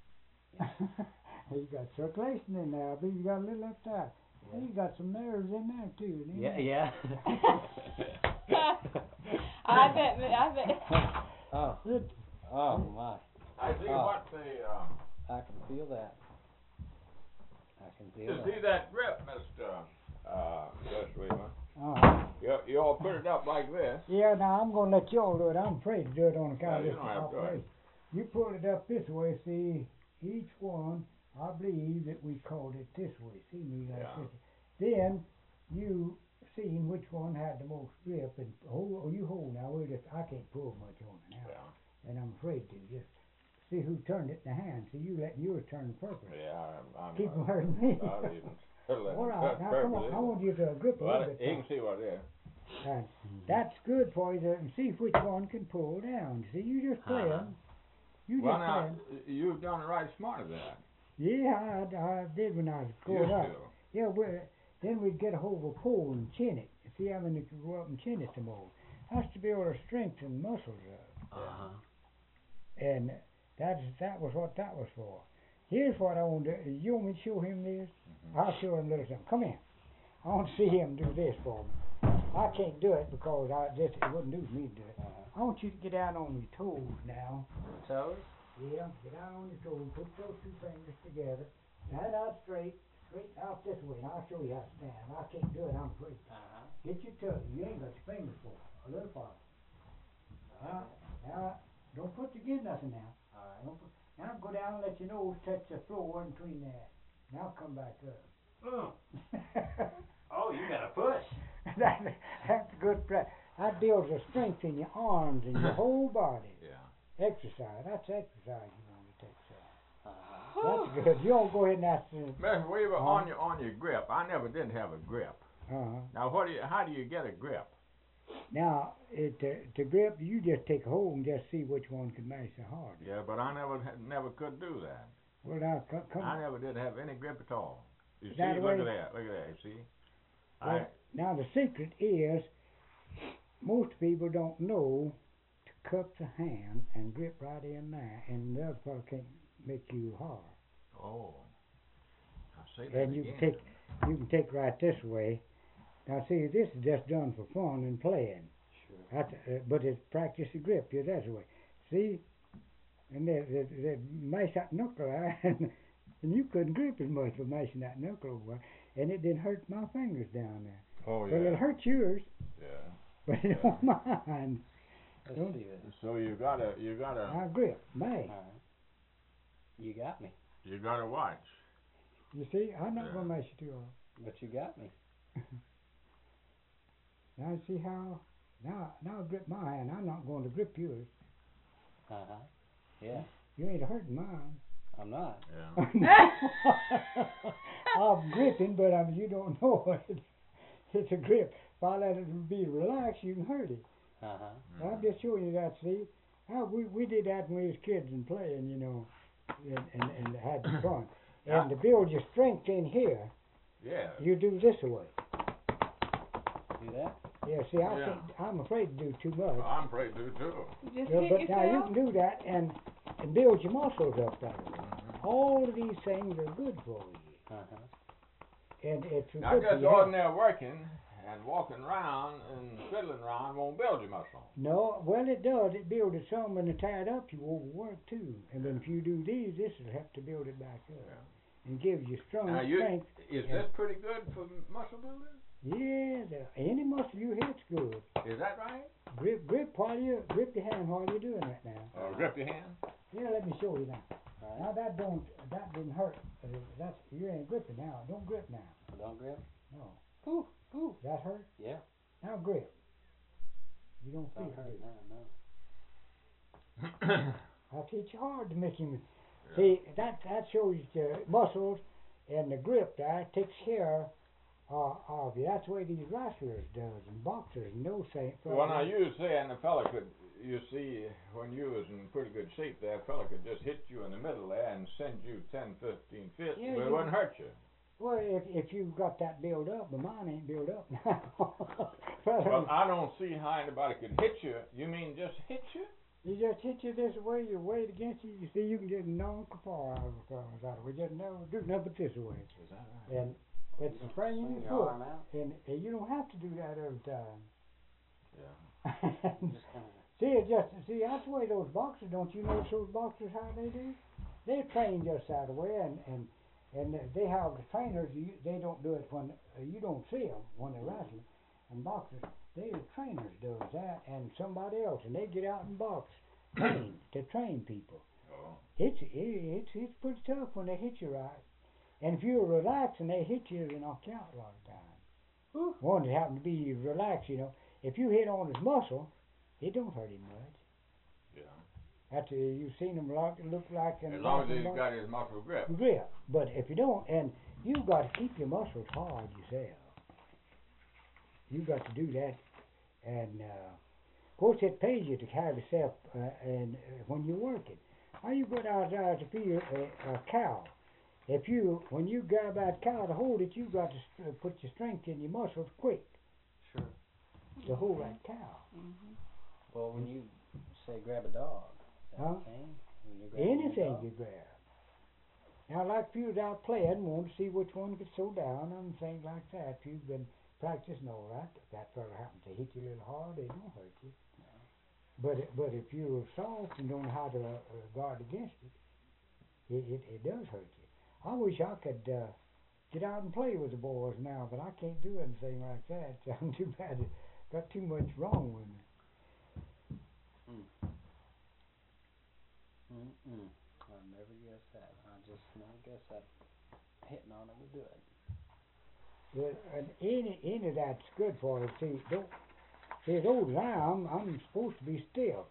You got circulation in there. I believe you got a little up there. Yeah. You got some nerves in there too. didn't Yeah, you? yeah. I bet. Oh, Good. oh my! I see Oh. what the. I can feel that. I can feel You see that grip, Mr. Weaver? You all put it up like this. Yeah, now I'm going to let y'all do it. I'm afraid to do it on account Yeah, of you this don't have to do it. operation. You pull it up this way, see, each one, I believe that we called it this way. See me like Yeah. this. Then you seen which one had the most grip and you hold now. I can't pull much on it now. Yeah. And I'm afraid to. Just see who turned it in the hand. See, you let yours turn purpose. Yeah, I'm. Keep from hurting me. I'll even let All him right, cut now come on. purpose. I want you to grip a Well, little bit. you can see what it is. And that's good for you to see which one can pull down. See, you just play 'em. You Well, just now, play 'em. you've done it right smart of that. Yeah, I did when I was growing Used up. to. Yeah, then we'd get a hold of a pole and chin it. See how many could go up and chin it some more. That's to be able to strengthen muscles up. Uh-huh. And that was what that was for. Here's what I want to do. You want me to show him this? Mhm. I'll show him a little something. Come here. I want to see him do this for me. I can't do it because it wouldn't do me to do it. I want you to get down on your toes now. Toes? Yeah, get down on your toes. Put those two fingers together. Stand out straight. Straighten out this way, and I'll show you how to stand. I can't do it. I'm afraid. Uh-huh. Get your toes. You ain't got your fingers full. A little farther. Now, don't put again nothing now. All right. Don't put, now go down and let your nose touch the floor in between that. Now come back up. Oh, you got to push. That's good practice. That builds the strength in your arms and your whole body. Yeah. Exercise. That's exercise you want to take. Uh-huh. That's good. You all go ahead and ask. Mr. Weaver, on your grip, I never did have a grip. Now, how do you get a grip? Now, to grip, you just take a hold and just see which one can mash the hardest. Yeah, but I never could do that. Well, now, come. I never did have any grip at all. You see, That look way? at that, you see? Well, now, the secret is most people don't know to cup the hand and grip right in there, and the other part can't make you hard. Oh. I'll say that And you again. can take right this way. Now, see, this is just done for fun and playing. Sure. That's, but it's practice the grip. You're that way. See, and they mash that knuckle out, and you couldn't grip as much for mashing that knuckle over, and it didn't hurt my fingers down there. Oh, Well, it'll hurt yours, Yeah. but it don't mind. Let's Don't- see this. So you gotta. I grip, man. All right. You got me. You gotta watch. You see, I'm not Yeah. going to mess you too up. But you got me. Now you see how, now grip my hand. I'm not going to grip yours. Yeah. You ain't hurting mine. I'm not. Yeah. I'm gripping, but you don't know it. It's a grip. If I let it be relaxed, you can hurt it. I'm just showing you that, see? How we did that when we was kids and playing, you know, and had fun. And to build your strength in here, Yeah. you do this away. Do that? Yeah, see, I'm afraid to do too much. I'm afraid to too. Just Yeah, hit but now you yourself. can do that and build your muscles up that way. All of these things are good for you. And it's good Now for just your health. ordinary working and walking around and fiddling around won't build your muscle. No, well it does. It builds it some, and to tie it up you overwork too. And then if you do these, this will help to build it back up. Yeah. And gives you Now strength. is this pretty good for muscle building? Yeah, any muscle you hit's good. Is that right? Grip your hand while you're doing that now. Grip your hand. Yeah, let me show you now. All Now right. that didn't hurt. That's you ain't gripping now. Don't grip now. Don't grip. No. Ooh, ooh. That hurt? Yeah. Now grip. You don't feel Don't it. hurt. do you? No. I'll teach you hard to make him. See, that shows the muscles and the grip that takes care of you. That's the way these wrestlers does and boxers and those things. Well, now you was saying the fella could, you see, when you was in pretty good shape, that fella could just hit you in the middle there and send you 10, 15 feet, Yeah, but it you- wouldn't hurt you. Well, if you've got that built up, but mine ain't built up now. Well, I don't see how anybody could hit you. You mean just hit you? You just hit you this way, your weight against you. You see, you can get no far out of the fellas out of it. We just never do nothing but this way. Is that right? And it's You spraying swing your your foot. arm out. And you don't have to do that every time. Yeah. Just kind of. See, that's the way those boxers, don't you notice those boxers how they do? They're trained just that way, and they have the trainers, they don't do it when, you don't see them when they're wrestling. And boxers, the trainers does that, and somebody else, and they get out and box, to train people. Oh. It's pretty tough when they hit you right. And if you're relaxed and they hit you, they knock you out a lot of times. One that happen to be relaxed, you know. If you hit on his muscle, it don't hurt him much. Yeah. After you've seen him look like As long as he's got his muscle grip. grip. But if you don't, and you've got to keep your muscles hard yourself. You've got to do that, and of course it pays you to have yourself and when you're working. How you go out there to feed a cow? When you grab that cow to hold it, you've got to put your strength in your muscles quick Sure. to hold that cow. Well, when you say grab a dog, is that Huh? the same? When you're grabbing a Anything dog? you grab. Now, like if you was out playing, want to see which one could slow down and things like that. If you've been practicing all that, if that fella happens to hit you a little hard, it don't hurt you. But if you're soft and don't know how to guard against it does hurt you. I wish I could get out and play with the boys now, but I can't do anything like that. I'm too bad. Got too much wrong with me. I'll never guess that. I just never guess that hitting on it would do it. Well, and any of that's good for you. See, as old as I am, I'm supposed to be still.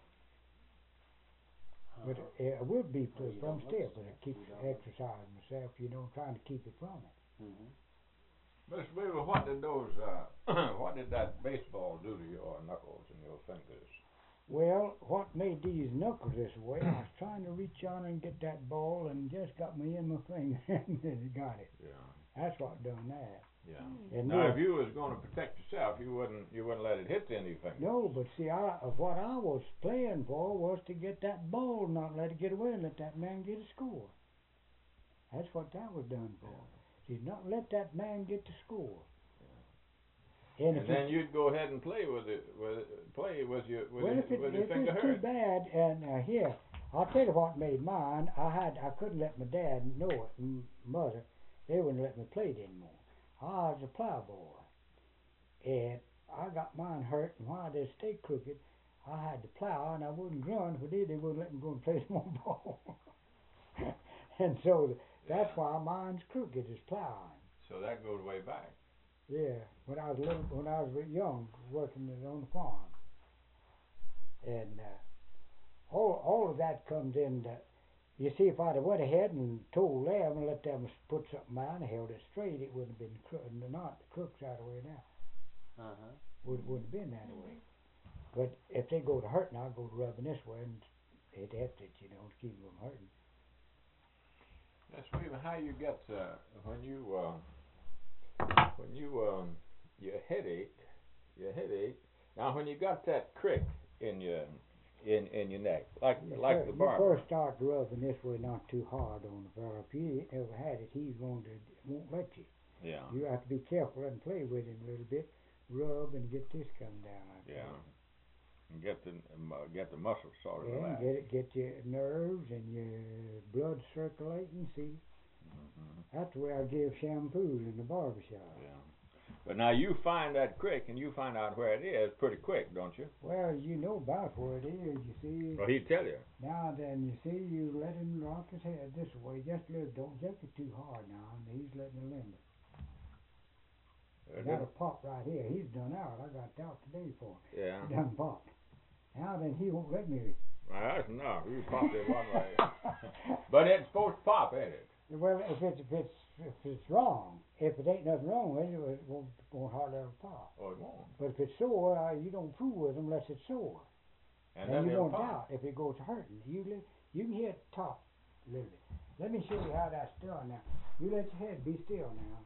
But it would be Well, you from don't still, look but it stiff. keeps You don't look- exercising myself, trying to keep it from it. Mr. Weaver, what did those, what did that baseball do to your knuckles and your fingers? Well, what made these knuckles this way, I was trying to reach on and get that ball and just got me in my finger and got it. Yeah. That's what done that. Yeah. And Now, then- if you was going to protect yourself, you wouldn't let it hit anything. No, but see, what I was playing for was to get that ball, not let it get away and let that man get a score. That's what that was done for. See, not let that man get the score. And then you'd go ahead and play with it, play with your if your it's finger too hurt. bad, and here, I'll tell you what made mine. I couldn't let my dad know it, and mother. They wouldn't let me play it anymore. I was a plowboy, and I got mine hurt, and while they stayed crooked, I had to plow, and I wouldn't run. If I did, they wouldn't let me go and play some more ball. And so that's why mine's crooked is plowing. So that goes way back. Yeah, when I was young, working on the farm, and all of that comes in. You see, if I'd have went ahead and told them and let them put something out and held it straight, it wouldn't have been not the crooks out of the way now. Wouldn't have been that way. But if they go to hurting, I'll go to rubbing this way, and it helps it, to keep them from hurting. That's even how you get when you your headache. Now, when you got that crick in your neck, like the barber. You first start rubbing this way, not too hard on the fellow. If you ain't ever had it, he won't let you. Yeah. You have to be careful and play with him a little bit, rub and get this coming down like that. Yeah. And get the muscles sort of relaxed. And get your nerves and your blood circulating. See, that's the way I give shampoos in the barber shop. Yeah. But now you find that crick and you find out where it is pretty quick, don't you? Well, you know about where it is, you see. Well, he'd tell you. Now then, you see, you let him rock his head this way, just a little. Don't jerk it too hard now, and he's letting it limber. Got a pop right here. He's done out. I got out today for him. Yeah. He done popped. Now then, he won't let me. Well, that's enough. You popped it one way. But it's supposed to pop, ain't it? Well, if it's wrong, if it ain't nothing wrong with it, it won't hardly ever pop. Oh, it won't. But if it's sore, you don't fool with them unless it's sore. And then then you it'll won't pop. doubt if it goes hurting. You can hit the top a little bit. Let me show you how that's done now. You let your head be still now.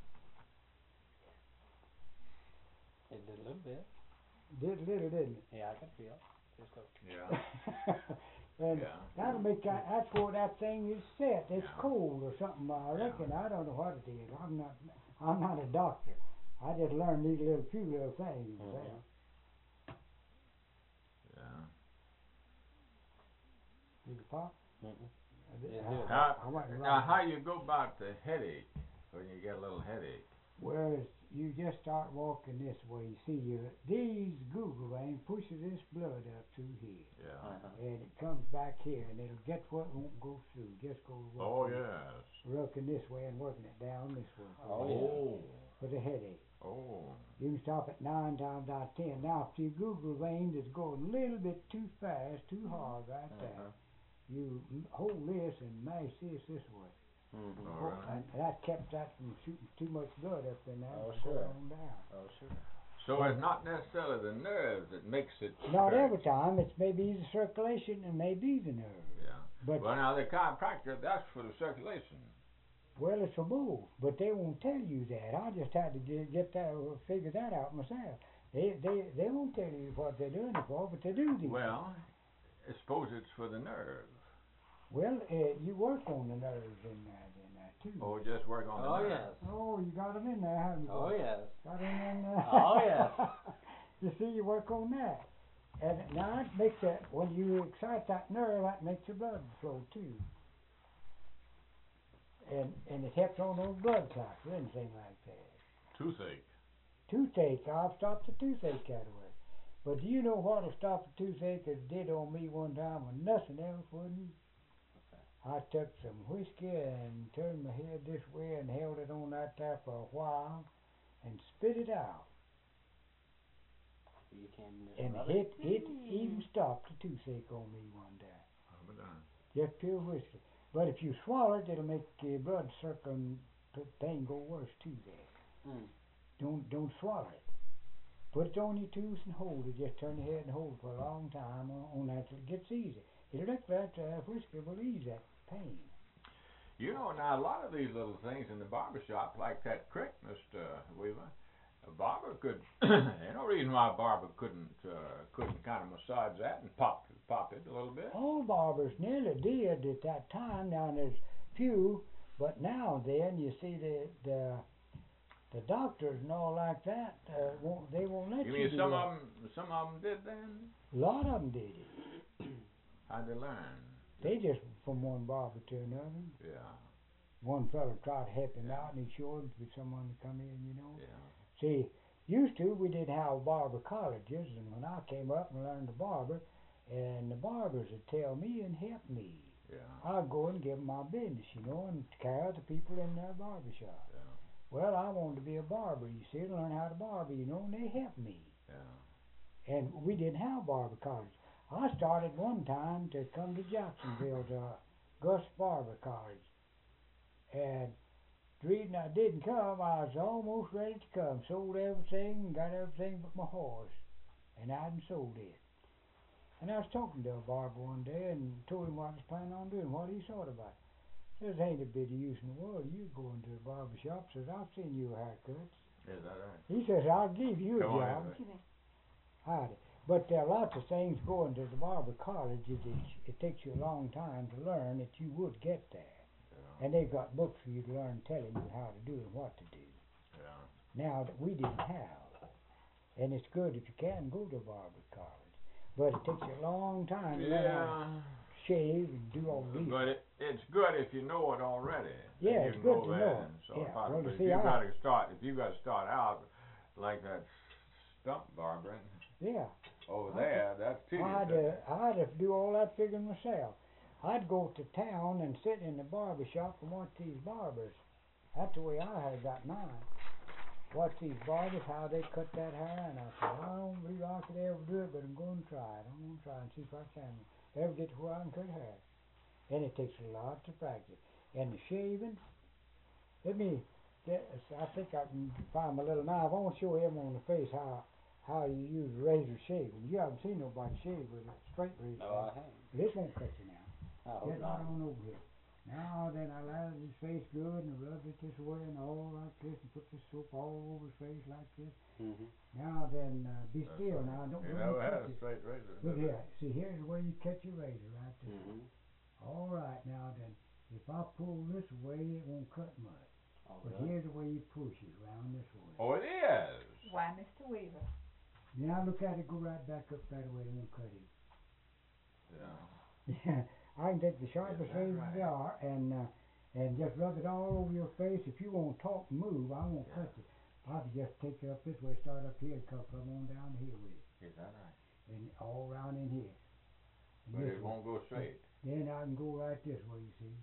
It did a little bit. Did a little, didn't it? Yeah, I can feel it. Just go. Yeah. And Yeah. that'll make that's where that thing is set. It's Yeah. cold or something, I reckon. I don't know what it is. I'm not a doctor. I just learned these few little things. Yeah. You can pop? Now, how you go about the headache when you get a little headache? Well, you just start walking this way. You see, these Google veins pushes this blood up through here. Yeah. And it comes back here, and it'll get what won't go through. Just go Oh, working, yes. working this way and working it down this way. Oh. For the headache. Oh. You can stop at 9 times out of 10. Now, if your Google vein is going a little bit too fast, too hard right there, you hold this and mash this way. Mm-hmm. All right. And that kept that from shooting too much blood up in there. Oh, and sure. on down. Oh, sure. So it's not necessarily the nerves that makes it Not hurt. every time. It's maybe the circulation and maybe the nerve. Yeah. But Well, now the chiropractor, that's for the circulation. well, it's for both. But they won't tell you that. I just had to get that, figure that out myself. They won't tell you what they're doing it for, but they do. Well, I suppose it's for the nerve. Well, you work on the nerves in that too. Oh, just work on the Oh, nerve. yes. Oh, you got them in there, haven't you? Oh, yes. Got them in there. Oh, yes. You see, you work on that. And now it makes when you excite that nerve, that makes your blood flow too. And it helps on those blood clots or anything like that. Toothache. Toothache, I've stopped the toothache that way. But do you know what'll stop the toothache? It did on me one time when nothing else wouldn't. I took some whiskey and turned my head this way and held it on that there for a while and spit it out. You can just And rub it even stopped the toothache on me one day. Oh, but, Just pure whiskey. But if you swallow it, it'll make your blood circling thing go worse too there. Don't swallow it. Put it on your tooth and hold it. Just turn your head and hold it for a long time on that till it gets easy. It'll look like whiskey will ease that pain. You know, now a lot of these little things in the barber shop, like that crick, Mr. Weaver, a barber could, there's no reason why a barber couldn't kind of massage that and pop it a little bit. All barbers nearly did at that time. Now there's few, but now and then you see the doctors and all like that. They won't let you. You mean do some that. of them did then? A lot of them did it. How'd they learn? They just from one barber to another. Yeah. One fellow tried to help him out, and he showed for someone to come in, Yeah. See, used to, we did have barber colleges, and when I came up and learned to barber, and the barbers would tell me and help me. Yeah. I'd go and give 'em my business, you know, and care of the people in their barber shop. Yeah. Well, I wanted to be a barber, you see, to learn how to barber, you know, and they helped me. Yeah. And we didn't have barber college. I started one time to come to Jacksonville to Gus Barber College. And the reason I didn't come, I was almost ready to come. Sold everything, got everything but my horse. And I hadn't sold it. And I was talking to a barber one day and told him what I was planning on doing, what he thought about it. Says, ain't a bit of use in the world. You go into the barber shop. Says, I've seen your haircuts. Is that right? He says, I'll give you a Come on job. in, Rick. Howdy. But there are lots of things going to the barber college. It takes you a long time to learn that you would get there. Yeah. And they've got books for you to learn telling you how to do and what to do. Yeah. Now that we didn't have. And it's good if you can go to barber college. But it takes you a long time to learn how to shave and do all these. But it's good if you know it already. Yeah, You it's can good go to there know and it. sort Yeah, out. well, But you if see, you got to start out like that stump barbering yeah. over there, that's tedious. I'd have to do all that figuring myself. I'd go to town and sit in the barber shop and watch these barbers. That's the way I had got mine. Watch these barbers, how they cut that hair, and I said, I don't believe I could ever do it, but I'm going to try it. I'm going to try and see if I can ever get to where I can cut hair. And it takes a lot to practice. And the shaving, I think I can find my little knife. I want to show him on the face how you use razor shaving. You haven't seen nobody shave with a straight razor. No, I haven't. This won't cut you now. I Get hope right not. on over here. Now then, I lathered his face good and rubbed it this way and all like this and put this soap all over his face like this. Mm-hmm. Now then, be That's still right. now. Don't You go never and had cut a it. straight razor. Look did you? here. See, here's where you cut your razor right there. Mm-hmm. All right, now then, if I pull this way, it won't cut much. Oh, But really? here's the way you push it around this way. Oh, it is. Why, Mr. Weaver? Now look at it go right back up that way. It won't cut it. Yeah. Yeah, I can take the sharpest Is that razor right? there are and just rub it all over your face. If you won't talk and move, I won't cut you. I'll just take it up this way, start up here, a couple of them on down here with it, Is that right? and all around in here. And But this it way. won't go straight. Then I can go right this way, you see.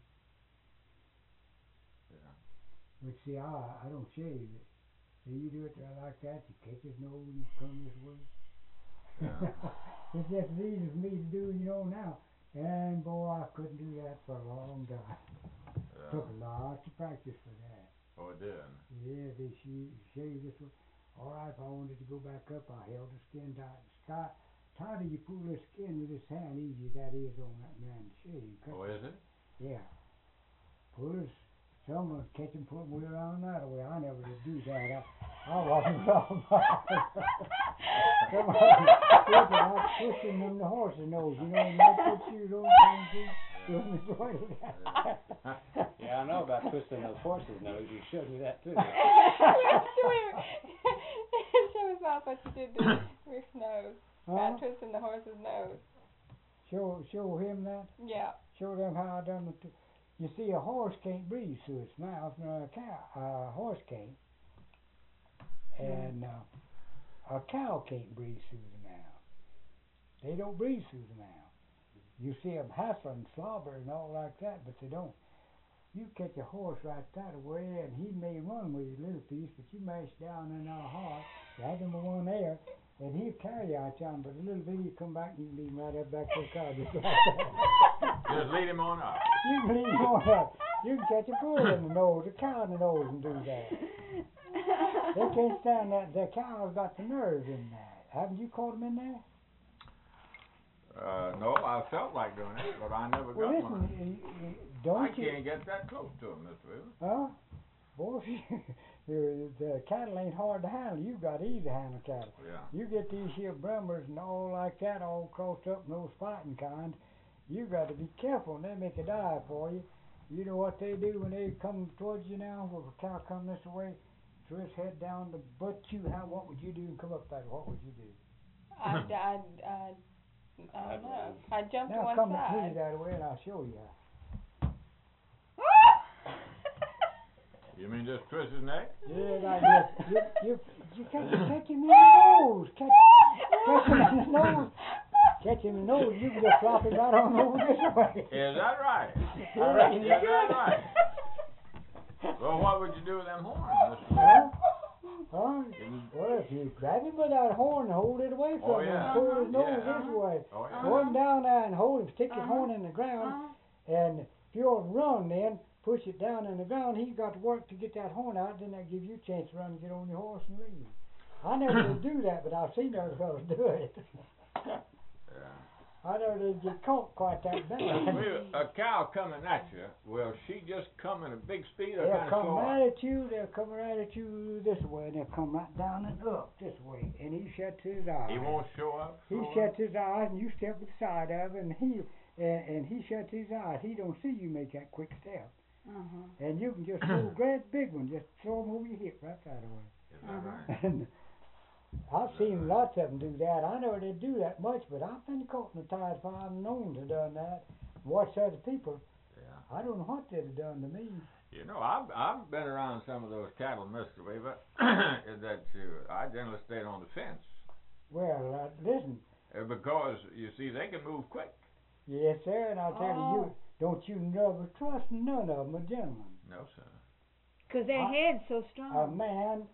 Yeah. But see, I don't shave it. See, you do it like that, you catch his nose and come this way. Yeah. It's just as easy for me to do, you know, now. And boy, I couldn't do that for a long time. Took a lot to practice for that. Oh, it did. Yeah, they shave this way. All right, if I wanted to go back up, I held the skin tight. Tighter you pull the skin with this hand, easier that is on that man to shave. Oh, is it? Yeah. Pull his, some would catch him putting way around that way. I never did do that. I wasn't wrong. Some of them like twisting them the horse's nose, you know, and they put shoes on things too. Yeah, I know about twisting those horses' nose. You showed me that too. Show us off what you did to Rick's nose. By Huh? twisting the horse's nose. Show him that? Yeah. Show them how I done it. You see, a horse can't breathe through its mouth, and a horse can't. And a cow can't breathe through the mouth. They don't breathe through the mouth. You see them hassling, slobber, and all like that, but they don't. You catch a horse right that way, and he may run with his little piece, but you mash down in our heart, drag him with one there, and he'll carry you out town. But a little bit, you come back, and you can leave him right up back to the car, just like that. Just lead him on up. You can leave him on up. You can catch a bull in the nose, a cow in the nose, and do that. They can't stand that. The cow's got the nerves in that. Haven't you caught them in there? No, I felt like doing it, but I never Well, got listen, one. don't I you? can't get that close to him, Mr. Weaver. Huh? Boy, the cattle ain't hard to handle. You got easy to handle cattle. Yeah. You get these here Bremers and all like that, all crossed up, and those fighting kind. You got to be careful, and they make a dive for you. You know what they do when they come towards you now? If a cow come this way, throw his head down to butt you. What would you do and come up that way? What would you do? I don't know. I jumped to Now one come to side. me that way, and I'll show you how. You mean just twist his neck? Yeah, like this. You catch him in the nose. Catch him in the nose. catch him in the nose, you can just flop him right on over this way. Is that right? I reckon you Is that could. right? Well, what would you do with them horns, Mr. Huh? Weaver? Huh? Well, if you grab him by that horn and hold it away from Oh, him, yeah. pull his nose Yeah. this way, Oh, yeah. go him down there and hold him, stick his Uh-huh. horn in the ground, Uh-huh. and if you want to run then, push it down in the ground, he's got to work to get that horn out, then that gives you a chance to run and get on your horse and leave. I never did do that, but I've seen other fellas do it. Yeah. I never did get caught quite that bad. A cow coming at you, will she just come in a big speed or They'll kind of come slow right at you, they'll come right at you this way, and they'll come right down and up this way, and he shuts his eyes. He won't show up? He slow shuts his eyes, and you step beside of him, and he shuts his eyes. He don't see you make that quick step. Uh-huh. And you can just throw a great big one, just throw him over your hip right that way. Is that Uh-huh. right? And I've seen lots of them do that. I never did do that much, but I've been caught in the tide if I'm known to done that. Watch other people. Yeah. I don't know what they'd have done to me. You know, I've been around some of those cattle, Mr. Weaver, that I generally stayed on the fence. Well, listen, Because, you see, they can move quick. yes, sir, and I'll tell Oh. you, don't you never trust none of them, a gentleman. No, sir. 'Cause their head's so strong. A man,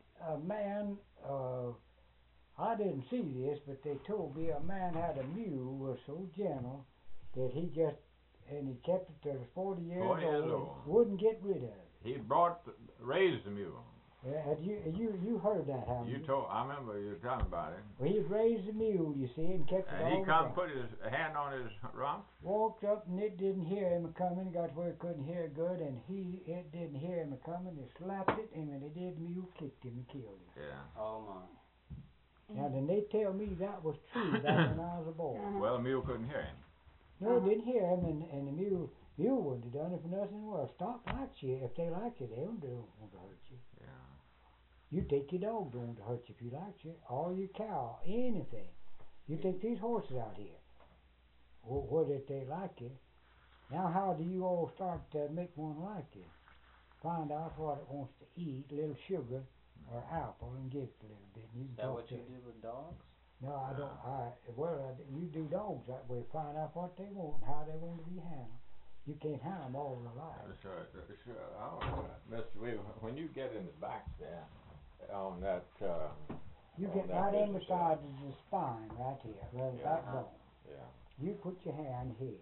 I didn't see this, but they told me a man had a mule was so gentle that he just, and he kept it till 40 years 40 years old, old. wouldn't get rid of it. He raised the mule. Had you heard that, haven't you? I remember you telling about it. Well, he'd raised the mule, you see, and kept it And all he the come time. put his hand on his rump. Walked up and it didn't hear him a coming. Got where it couldn't hear good, and it didn't hear him a coming. They slapped it, and when it did, the mule kicked him and killed him. Yeah. Oh my. Now, then they tell me that was true back when I was a boy. Uh-huh. Well, the mule couldn't hear him. No, it didn't hear him, and the mule wouldn't have done it for nothing. Well, stock likes you. If they like you, they don't want to hurt you. Yeah. You take your dog, don't want to hurt you if you like you, or your cow, anything. You take these horses out here. Whether they like you. Now, how do you all start to make one like you? Find out what it wants to eat, a little sugar or apple, and give it a little bit. And you Is can that talk what to you it. do with dogs? No, I don't. You do dogs that way. Find out what they want, how they want to be handled. You can't handle them all alive. Sure. Oh, Mr. Weaver, when you get in the back there, on that, You on get that right in business beside the spine, right here, the Yeah. backbone. yeah. You put your hand here.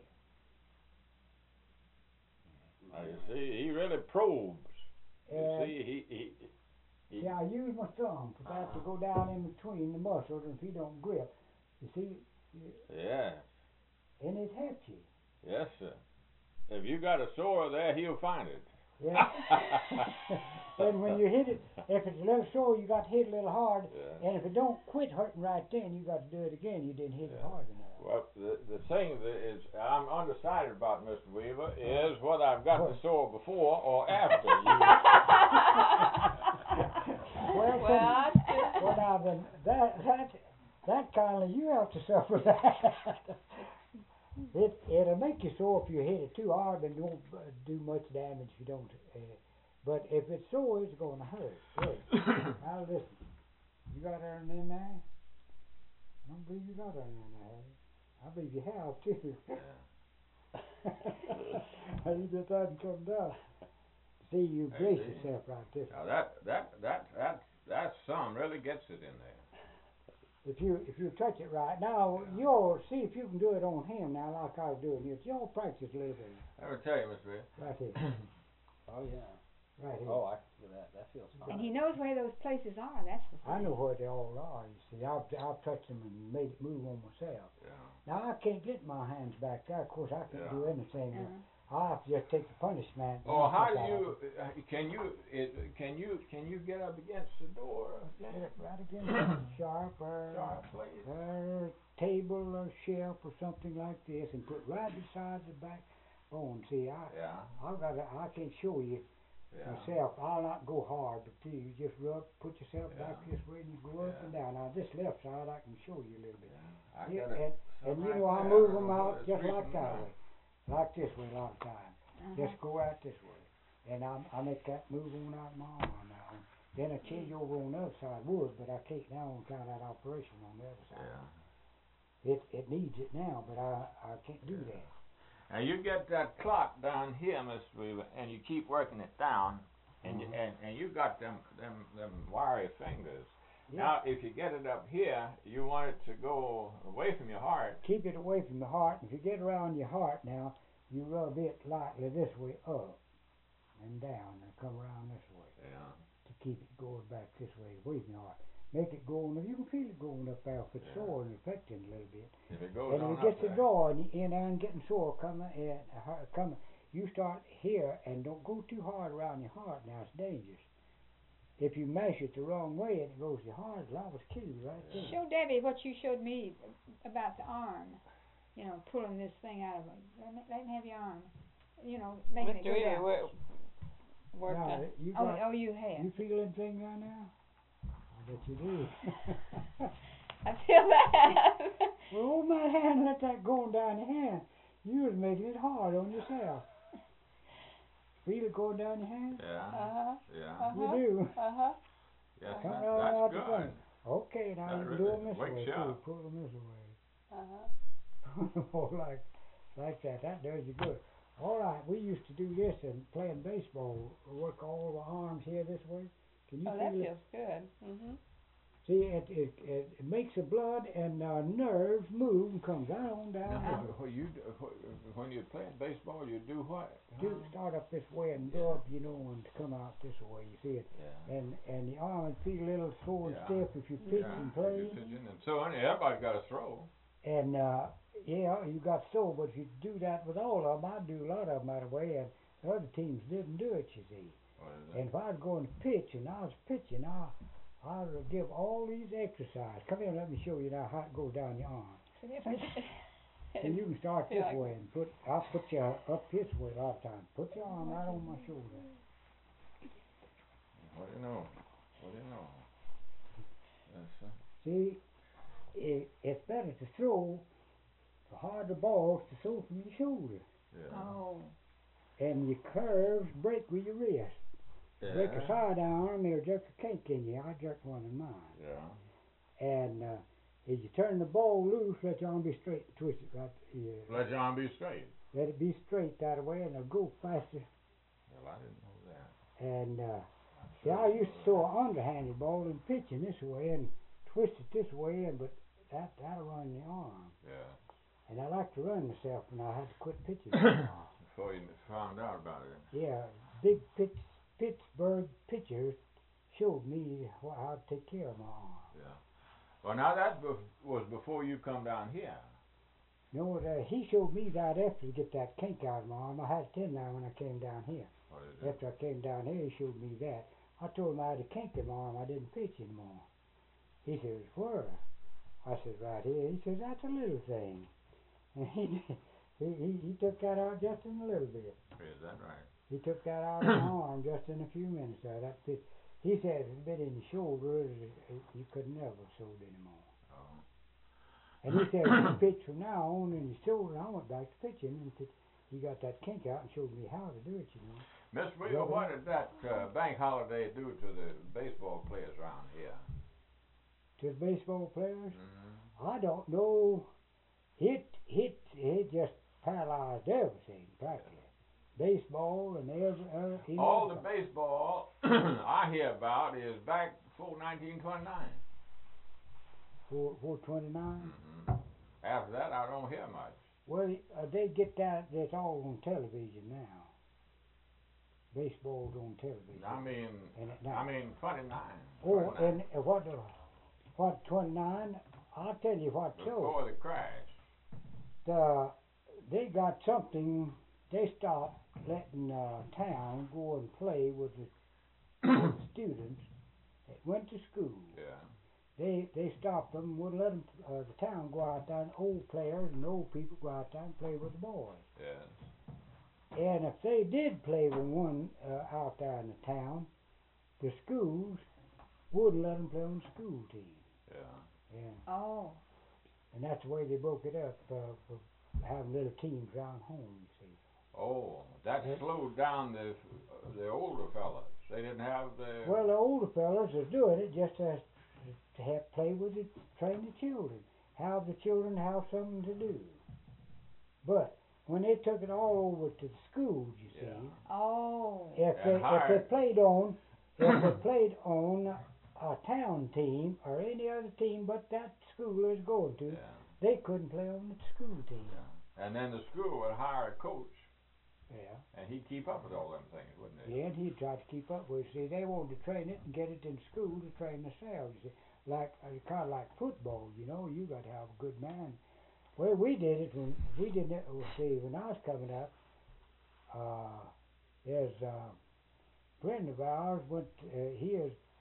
Now, you see, he really probes. You And see, he I use my thumb for that to go down in between the muscles, and if you don't grip, you see, yes, and it helps you. yes, sir. If you got a sore there, he'll find it. Yeah. And when you hit it, if it's a little sore, you got to hit it a little hard. Yeah. And if it don't quit hurting right then, you got to do it again. You didn't hit it Yeah. hard enough. Well, the thing that is I'm undecided about, Mr. Weaver, is whether I've got the sore before or after. Well, now then, that kind of, you have to suffer that. It'll make you sore if you hit it too hard, but it won't do much damage if you don't. But if it's sore, it's going to hurt. Really. Now listen, you got iron in there? I don't believe you got iron in there. I believe you have too. How you get that and come down? See, you brace yourself right this. Now that some really gets it in there. If you touch it right now, you'll see if you can do it on him now, like I was doing. You'll practice a little bit. I will tell you, Mr. Weaver. Right here, Oh yeah. right here. Oh, I can feel that. That feels fine. And he knows where those places are, that's the thing. I know where they all are. You see, I've touched them and made it move on myself. Yeah. Now I can't get my hands back there. Of course, I can't do anything. Uh-huh. I have to just take the punishment. Oh, and how put do that you can you get up against the door? Get it right against the sharp Please. table or shelf or something like this, and put right beside the back bone. See, Yeah. I can show you Yeah. myself. I'll not go hard, but you just put yourself back Yeah. this way, and you go up Yeah. and down. Now this left side, I can show you a little bit. I Yeah, got it. and you Something know like I that. move I them don't know out what just it's like reaching that now. way, like this way a lot of times. Uh-huh. Just go out this way, and I make that move on out my arm now. Then I change over on the other side, would, but I can't now on account of that operation on the other side. Yeah. It needs it now, but I can't do that. Now you get that clock down here, Mr. Weaver, and you keep working it down, and and you got them wiry fingers. Yeah. Now, if you get it up here, you want it to go away from your heart. Keep it away from the heart. If you get around your heart now, you rub it lightly this way up and down, and come around this way. Yeah. To keep it going back this way, away from your heart. Make it go on. You can feel it going up there if it's sore and affecting a little bit. If it goes And on if it gets up to there. drawing in there and getting sore, coming, you start here and don't go too hard around your heart. Now it's dangerous. If you measure it the wrong way and it goes to your heart, it'll always kill you right there. Show Debbie what you showed me about the arm. You know, pulling this thing out of it. Let me have your arm. You know, making it Mr. go Weaver, down. work Now, the, you got, Oh, you have. you feel anything right now? I bet you do. I feel that. Well, hold my hand and let that go down your hand. You was making it hard on yourself. Feel it going down your hand? Yeah. Uh-huh. Yeah. You do. Uh-huh. Yes, Come that, right out that's the front. good. Okay, now That you can really do them this wakes way you too. up. Pull them this way. Uh-huh. More like that. That does you good. All right, we used to do this and playing baseball. Work all the arms here this way. Can you Oh, that feel it? feels good. Mhm. See, it makes the blood and nerves move and comes right on down. Now, this way. when you're playing baseball, you do what? Do start up this way and go up, and come out this way. You see it, Yeah. and the arm would feel a little sore and Yeah. stiff if you pitch and play. You're pitching and so on. Everybody's got to throw. And yeah, you got so, but if you do that with all of them, I'd do a lot of them that way, and the other teams didn't do it, you see. What is And if I was going to pitch and I was pitching, I'd give all these exercises. Come here, let me show you now how it goes down your arm. And you can start Feel this like way and I'll put you up this way a lot of times. Put your arm right on my shoulder. What do you know? What do you know? Yes, See, it's better to throw the harder balls to throw from your shoulder. yeah. Oh. And your curves break with your wrist. Yeah. Break a sidearm, it'll jerk a kink in you. I jerked one in mine. Yeah. And as you turn the ball loose, let your arm be straight and twist it right here. Let your arm be straight. Let it be straight that way, and it'll go faster. Well, I didn't know that. And see, I used to throw an underhanded ball and pitching this way and twist it this way, but that'll run the arm. Yeah. And I like to run myself, and I had to quit pitching. now. Before you found out about it. Yeah, big Pittsburgh pitchers showed me how to take care of my arm. Yeah. Well, now that was before you come down here. He showed me that after to get that kink out of my arm. I had a tendon when I came down here. What is it? After I came down here, he showed me that. I told him I had a kink in my arm. I didn't pitch anymore. He says, where? I said, right here. He says, that's a little thing. And he took that out just in a little bit. Is that right? He took that out of my arm just in a few minutes there. That pitch. He said it's a bit in the shoulder. You could never sew it anymore. Oh. And he said, you pitch from now on in your shoulder. And I went back to pitching, and he got that kink out and showed me how to do it, Mr. Weaver, what did that bank holiday do to the baseball players around here? To the baseball players? Mm-hmm. I don't know. It just paralyzed everything, practically. Baseball and every All the baseball I hear about is back before 1929. 429. Mm-hmm. After that, I don't hear much. Well, they get that. That's all on television now. Baseball's on television. I mean, And it 29. Oh, 29. and what 29? I'll tell you what. Before the crash. They got something. They stopped letting town go and play with the students that went to school. Yeah. They stopped them, wouldn't let them, the town go out there, and old players and old people go out there and play with the boys. Yes. And if they did play with one out there in the town, the schools wouldn't let them play on the school team. Yeah. Yeah. Oh. And that's the way they broke it up, for having little teams around home, you see. Oh, that slowed down the older fellas. They didn't have the. Well, the older fellas are doing it just to help play with it, train the children. have the children have something to do. But when they took it all over to the schools, you see, Oh. if they played on a town team or any other team but that school is going to, they couldn't play on the school team. Yeah. And then the school would hire a coach. Yeah. And he'd keep up with all them things, wouldn't he? Yeah, and he'd try to keep up with it. See, they wanted to train it and get it in school to train themselves. You see, like kind of like football, you know, you got to have a good man. Well, we did it when we did it. Well, see, when I was coming up, there's a friend of ours went. He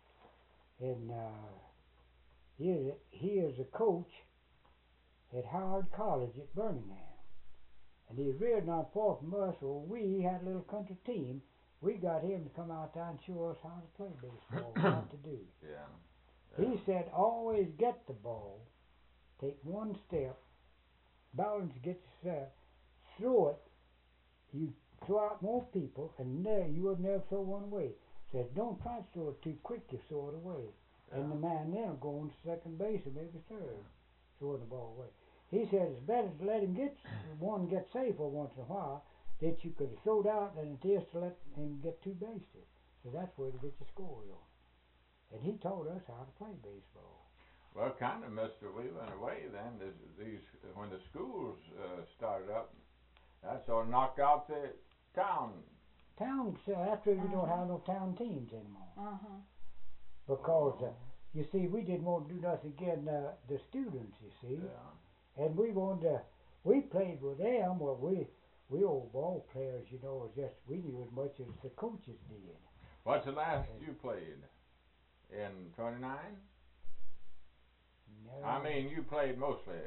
is a coach at Howard College at Birmingham. And he's reared not far from us, so we had a little country team. We got him to come out there and show us how to play baseball, what to do. Yeah. He said, always get the ball, take one step, balance, get yourself, throw it, you throw out more people, and there you would never throw one away. Says, don't try to throw it too quick, you throw it away. And the man then will go on to second base or maybe third, throwing the ball away. He said it's better to let him get safe for once in a while that you could have throwed out than it is to let him get two bases. So that's where to get your score on. And he taught us how to play baseball. Well, kind of, Mr. Weaver, in a way, then, these when the schools started up, that sort of knocked out the town. After we don't have no town teams anymore. Because, you see, we didn't want to do nothing against the students, you see. Yeah. And we played with them. Well, we old ball players, you know, we knew as much as the coaches did. What's the last you played? In 29? No. I mean, you played mostly.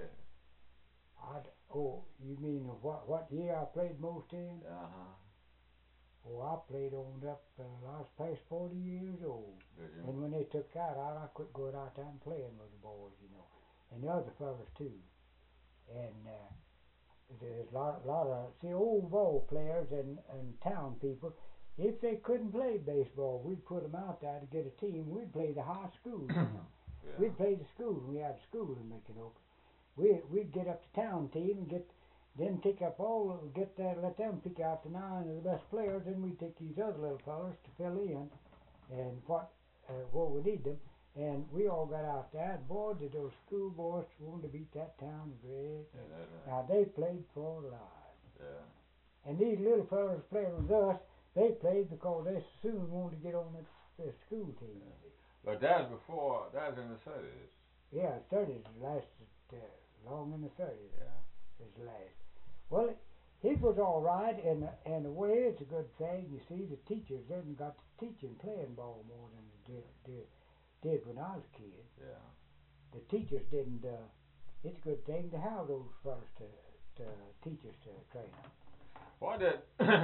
You mean what year I played most in? Uh-huh. Oh, I played on up, I was past 40 years old. Did you? And when they took that out, I quit going out there and playing with the boys, you know. And the other fellas, too. And there's a lot of, old ball players and town people, if they couldn't play baseball, we'd put them out there to get a team. We'd play the high school, you know. Yeah. We'd play the school. We had a school in Mickinoka. We'd get up the town team and let them pick out the 9 of the best players, and we'd take these other little fellas to fill in and where we need them. And we all got out there, and boy, did those school boys wanted to beat that town great. Yeah, Now, they played for life. Yeah. And these little fellas playing with us, they played because they soon wanted to get on the school team. Yeah. But that was in the 30s. Yeah, 30s lasted long in the 30s. Yeah. It's last. Well, it was all right, and in a way, it's a good thing. You see, the teachers then got to teaching playing ball more than they did when I was a kid. Yeah. The teachers didn't. It's a good thing to have those fellas to teach us to train them. What did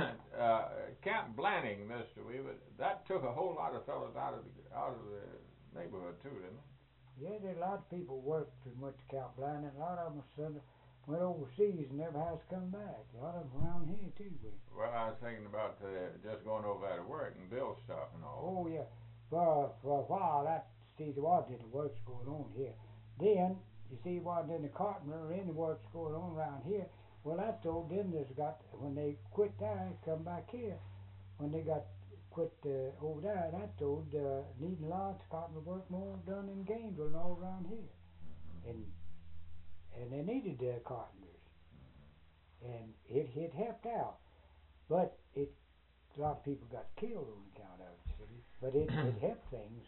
Camp Blanning, Mr. Weaver? That took a whole lot of fellas out of the neighborhood too, didn't it? Yeah, there a lot of people worked pretty much at Camp Blanning. A lot of them went overseas and never has come back. A lot of them around here too. Well, I was thinking about just going over there to work and build stuff and all. Oh yeah, for a while there wasn't any works going on here. Then you see, wasn't any carpenter or any works going on around here. Well, that's old. Then when they quit there, come back here. When they got quit over there, that's old. Needing lots of carpenter work more done in Gainesville and all around here. Mm-hmm. And they needed carpenters, and it helped out, but a lot of people got killed on account of it, see? But it helped things.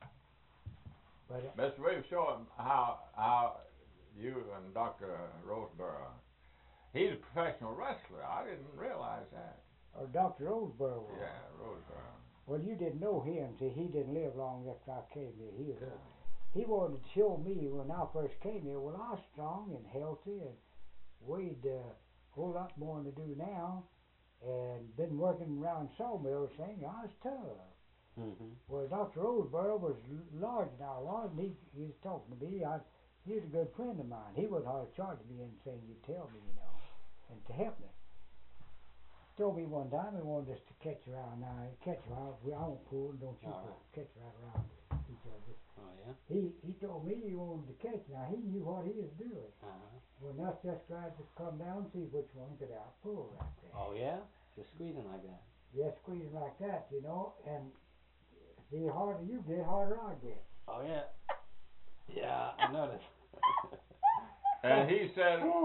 But Mr. Weaver, show him how you and Dr. Roseborough. He's a professional wrestler. I didn't realize that. Or Dr. Roseborough was. Yeah, Roseborough. Well, you didn't know him. See, he didn't live long after I came here. He wanted to show me when I first came here, well, I was strong and healthy and weighed a whole lot more than I do now, and been working around sawmills saying I was tough. Mm-hmm. Well, Dr. Roseborough was larger than I was, and he was talking to me. He was a good friend of mine. He wouldn't hardly charge me and saying, you tell me, you know, and to help me. Told me one time he wanted us to catch around. Now, catch around. I won't pull, don't you pull. Catch right around 2 of it. Oh, yeah? He told me he wanted to catch. Now, he knew what he was doing. Uh-huh. When us just tried to come down and see which one could outpull right there. Oh, yeah? Just squeezing like that. Just squeeze like that, you know, and the harder you get, harder I get. Oh, yeah. Yeah, I noticed. And he said when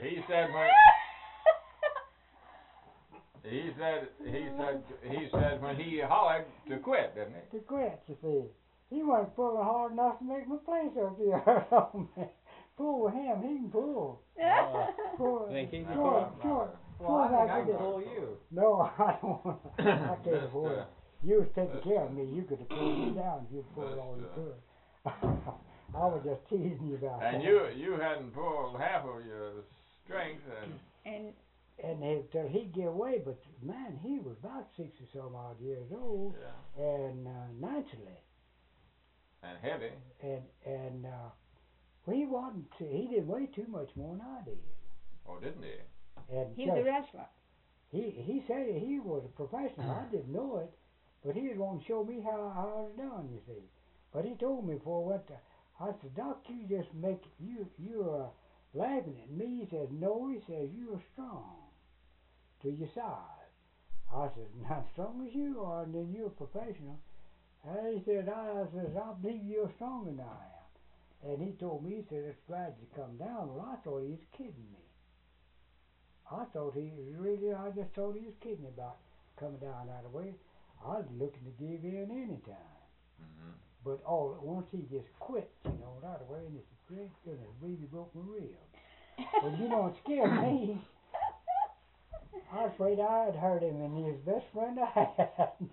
he said when he hollered to quit, didn't he? To quit, you see. He wasn't pulling hard enough to make my place up here. Hurt me. Pull with him, he can pull. Pull, Think he can short, pull? short. Well, I think I like can this. pull you. No, I don't want to. I tell you what, Mr. you was taking care of me. You could have pulled me down if you'd pulled all you Mr. could. I was just teasing you about And that. you hadn't pulled half of your strength, and And till he'd get away, but man, he was about 60-some odd years old, yeah, and naturally, and heavy. and well, he wasn't. He didn't weigh too much more than I did. Oh, didn't he? And He was a wrestler. he said he was a professional. I didn't know it, but he was going to show me how I was done. You see, but he told me before I went to. I said, Doc, you just make you're laughing at me. He says, no. He says you're strong to your size. I said, not strong as you are, and then you're a professional. And he said, I believe you're stronger than I am. And he told me, he said, it's glad you come down. Well, I thought he was kidding me. I thought he was really, I just thought he was kidding about coming down that way. I was looking to give in any time. Mm-hmm. But all at once he just quit, you know, that way, and it's a great goodness, really broke my rib. But you know, it scared me. I was afraid I had hurt him, and he was the best friend I had.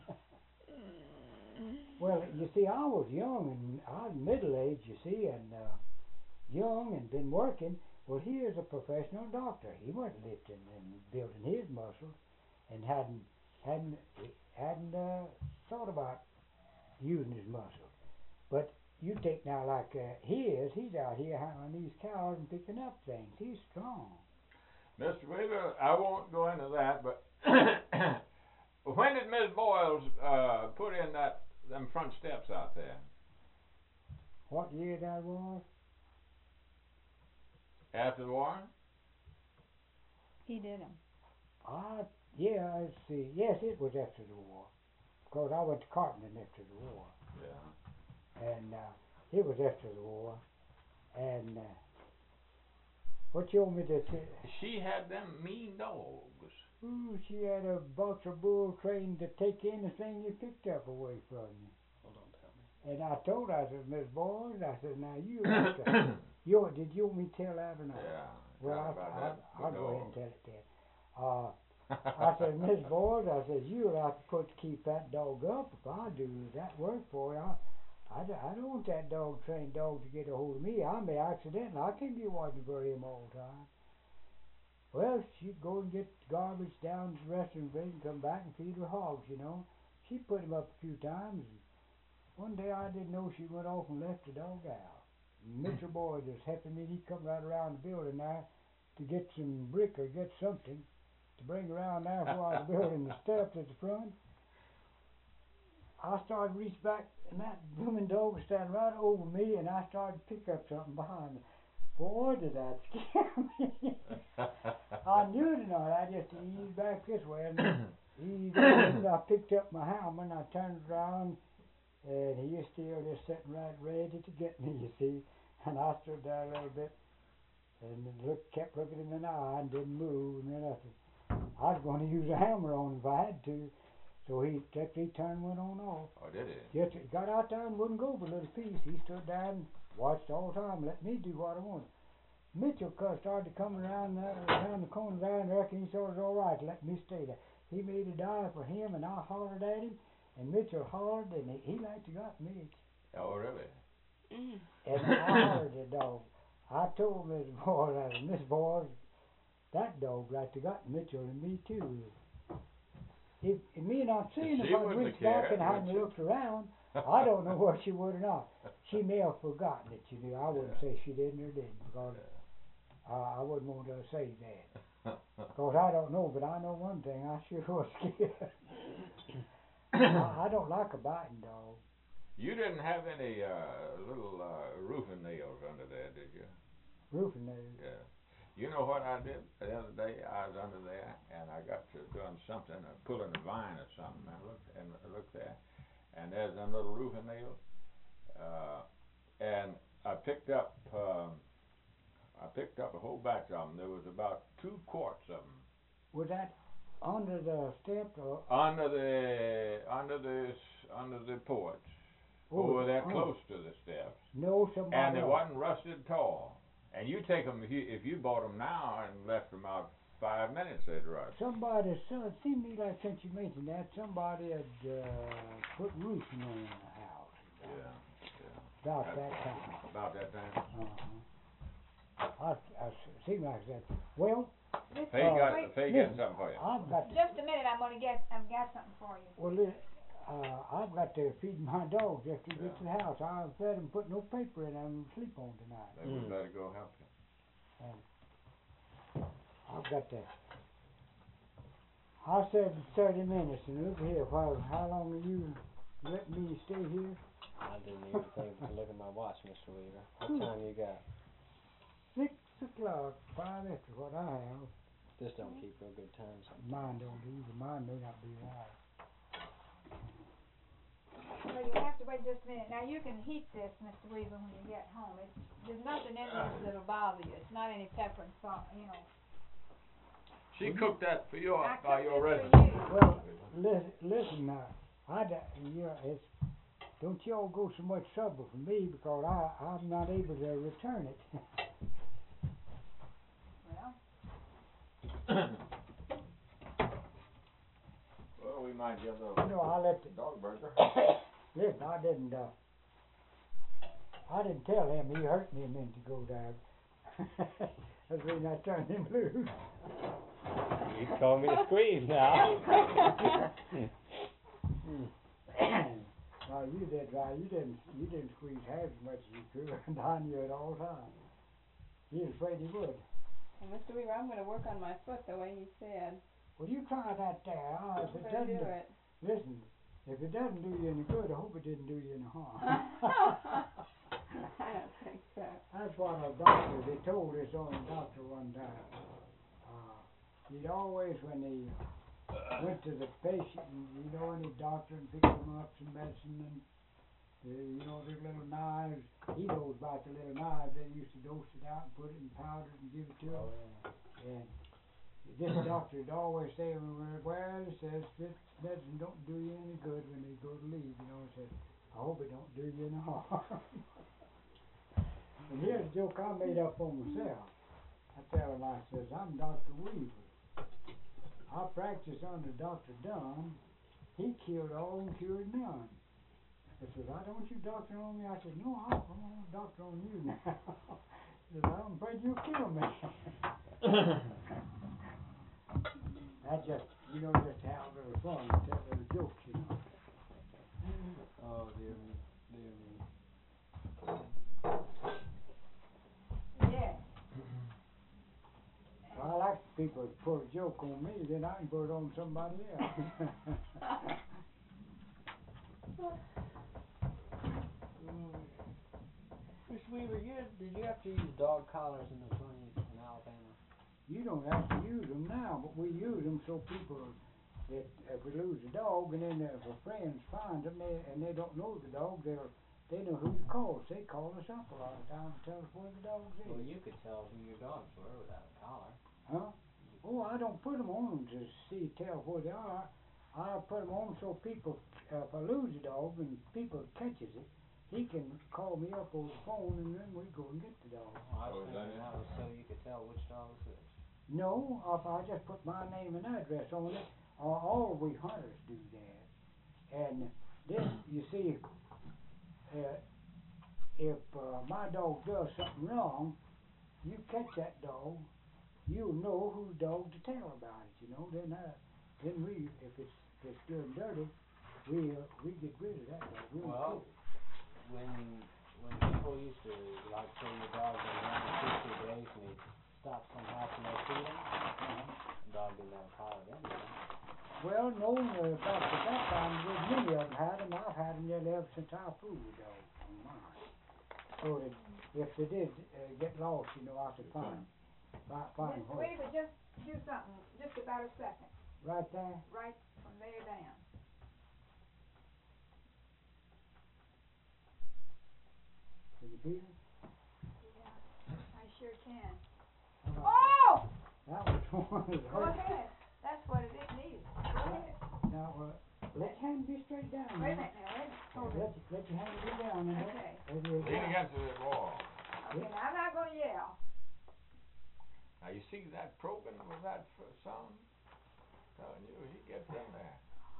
Well, you see, I was young, and I was middle-aged, you see, and young, and been working. Well, he is a professional doctor. He wasn't lifting and building his muscles, and hadn't thought about using his muscles. But you take now like he's out here on these cows and picking up things. He's strong. Mr. Weaver, I won't go into that, but when did Miss Boyles put in them front steps out there? What year that was? After the war? He did them. Yeah, let's see. Yes, it was after the war. Because I went to Carpenter after the war. Yeah. And it was after the war. And what you want me to say? She had them mean dogs. Ooh, she had a boxer bull trained to take anything you picked up away from you. Well, don't tell me. And I told her, I said, Miss Boyles, I said, now you have to, did you want me to tell that or not? Yeah. Well, I'll go ahead and dog. tell it then. I said, Miss Boyles, I said, you'll have to keep that dog up. If I do that work for you, I don't want that trained dog to get a hold of me. I may accidentally. I can't be watching for him all the time. Well, she'd go and get garbage down to the restroom place and come back and feed her hogs, you know. She put him up a few times. And one day I didn't know she went off and left the dog out. Mr. Boyd was helping me. He come right around the building there to get some brick or get something to bring around there while the building the steps at the front. I started to reach back, and that blooming dog was standing right over me, and I started to pick up something behind me. Boy, did that scare me. I knew it or not. I just eased back this way, and I picked up my hammer, and I turned around, and he was still just sitting right ready to get me, you see. And I stood there a little bit, and kept looking him in the eye and didn't move, and nothing. I was going to use a hammer on him if I had to. So he turned went on off. Oh, did he? Just he got out there and wouldn't go for a little piece. He stood there and watched all the time, let me do what I wanted. Mitchell started coming around the corner there, and I reckon he thought it was all right to let me stay there. He made a dive for him, and I hollered at him, and Mitchell hollered, and he like to got Mitch. Oh, really? Mm. And I hollered at the dog. I told Miss Boyles, that dog like to got Mitchell and me too. If me not seeing She if I'd wouldn't reached have back cared, and hadn't would she? looked around, I don't know whether she would or not. She may have forgotten it, you know. I wouldn't say she didn't or didn't, because I wouldn't want to say that. Because I don't know, but I know one thing, I sure was scared. I don't like a biting dog. You didn't have any little roofing nails under there, did you? Roofing nails. Yeah. You know what I did the other day? I was under there and I got to doing something, pulling a vine or something. I looked there, and there's them little roofing nails. And I picked up a whole batch of them. There was about 2 quarts of them. Was that under the step or? Under the porch, over there close to the steps. No, somebody. And they wasn't rusted tall. And you take them if you bought them now and left them out 5 minutes, they'd rust. Somebody, so it seemed to me like since you mentioned that, somebody had put roofing on the house. Yeah. About that time. About that time. I seemed like that. Well, Faye got something for you. I've got. Just a minute, I've got something for you. Well, I've got to feed my dogs after we get to the house. I've fed them, put no paper in them, to sleep on tonight. Then we better go help you. I've got to. I said 30 minutes, and look here, how long are you letting me stay here? I didn't even think to look at my watch, Mr. Weaver. What time you got? 6 o'clock, 5 after what I have. This don't keep real good time. Mine don't either. Mine may not be right. Well, you have to wait just a minute. Now, you can heat this, Mr. Weaver, when you get home. There's nothing in this that'll bother you. It's not any pepper and salt, you know. She cooked that for your I cooked it resident. for you. Well, listen now. Don't you all go so much trouble for me because I'm not able to return it. Well, Well, we might get a little I let the dog burger. listen. I didn't tell him. He hurt me a minute ago, Dad. That's the reason I turned him loose. You told me to squeeze now. No, you did right. You didn't squeeze half as much as you could, and I knew it all the time. He was afraid he would. Well, Mr. Weaver, I'm going to work on my foot the way you said. Well, you try that there. If it I'm doesn't going to do it. listen, if it doesn't do you any good, I hope it didn't do you any harm. I don't think so. That's what they told us on the doctor one time. He'd always, when he went to the patient, and any doctor and picked him up some medicine and the little knives. He knows about the little knives. They used to dose it out and put it in powder and give it to him. And this doctor would always say, well, he says, this medicine don't do you any good when they go to leave. He says, I hope it don't do you any harm. And here's a joke I made up on myself. I tell him, I says, I'm Dr. Weaver. I practiced under Dr. Dunn. He killed all and cured none. He says, why don't you doctor on me? I said, no, I'm going to doctor on you now. He says, I'm afraid you'll kill me. That just, just have a little fun and tell little jokes, Oh, dear me, dear me. yeah. I like people to put a joke on me, then I can put it on somebody else. Mr. Weaver, did you have to use dog collars in the 20s in Alabama? You don't have to use them now, but we use them so people that if we lose a dog and then if our friends find them and they don't know the dog, they know who to call. So they call us up a lot of times to tell us where the dogs is. Well, you could tell who your dogs were without a collar. Huh? Oh, I don't put them on to tell where they are. I put them on so people, if I lose a dog and people catches it, he can call me up over the phone and then we go and get the dog. Well, I was thinking that was so you could tell which dog was which. No, if I just put my name and address on it, all we hunters do that. And then, you see, if my dog does something wrong, you catch that dog, you'll know whose dog to tell about it, Then we, if it's good and dirty, we get rid of that dog. We don't Well, kill it. when people used to, like, say your dog been around for 60 days and he stops some house and they feed him, the dog didn't have a collar then, did he? Well, no, about that time, there's many of them had them. I've had them nearly ever since I fooled the dog on mine. So that if they did get lost, you know, I could find Mr. them. Weaver, just do something, just about a second, Right there. right from there down. Can you feel it? Yeah, I sure can. How about Oh! that? That was one that Go hurt. ahead. That's what it is needed. Go ahead. Now, let your hand be straight down. Wait a minute now, wait a minute. Hold it. Let your hand be down. And Okay. Lean against the wall. Okay, now I'm not gonna yell. Now you see that probing with that sound? Telling you, he gets in there.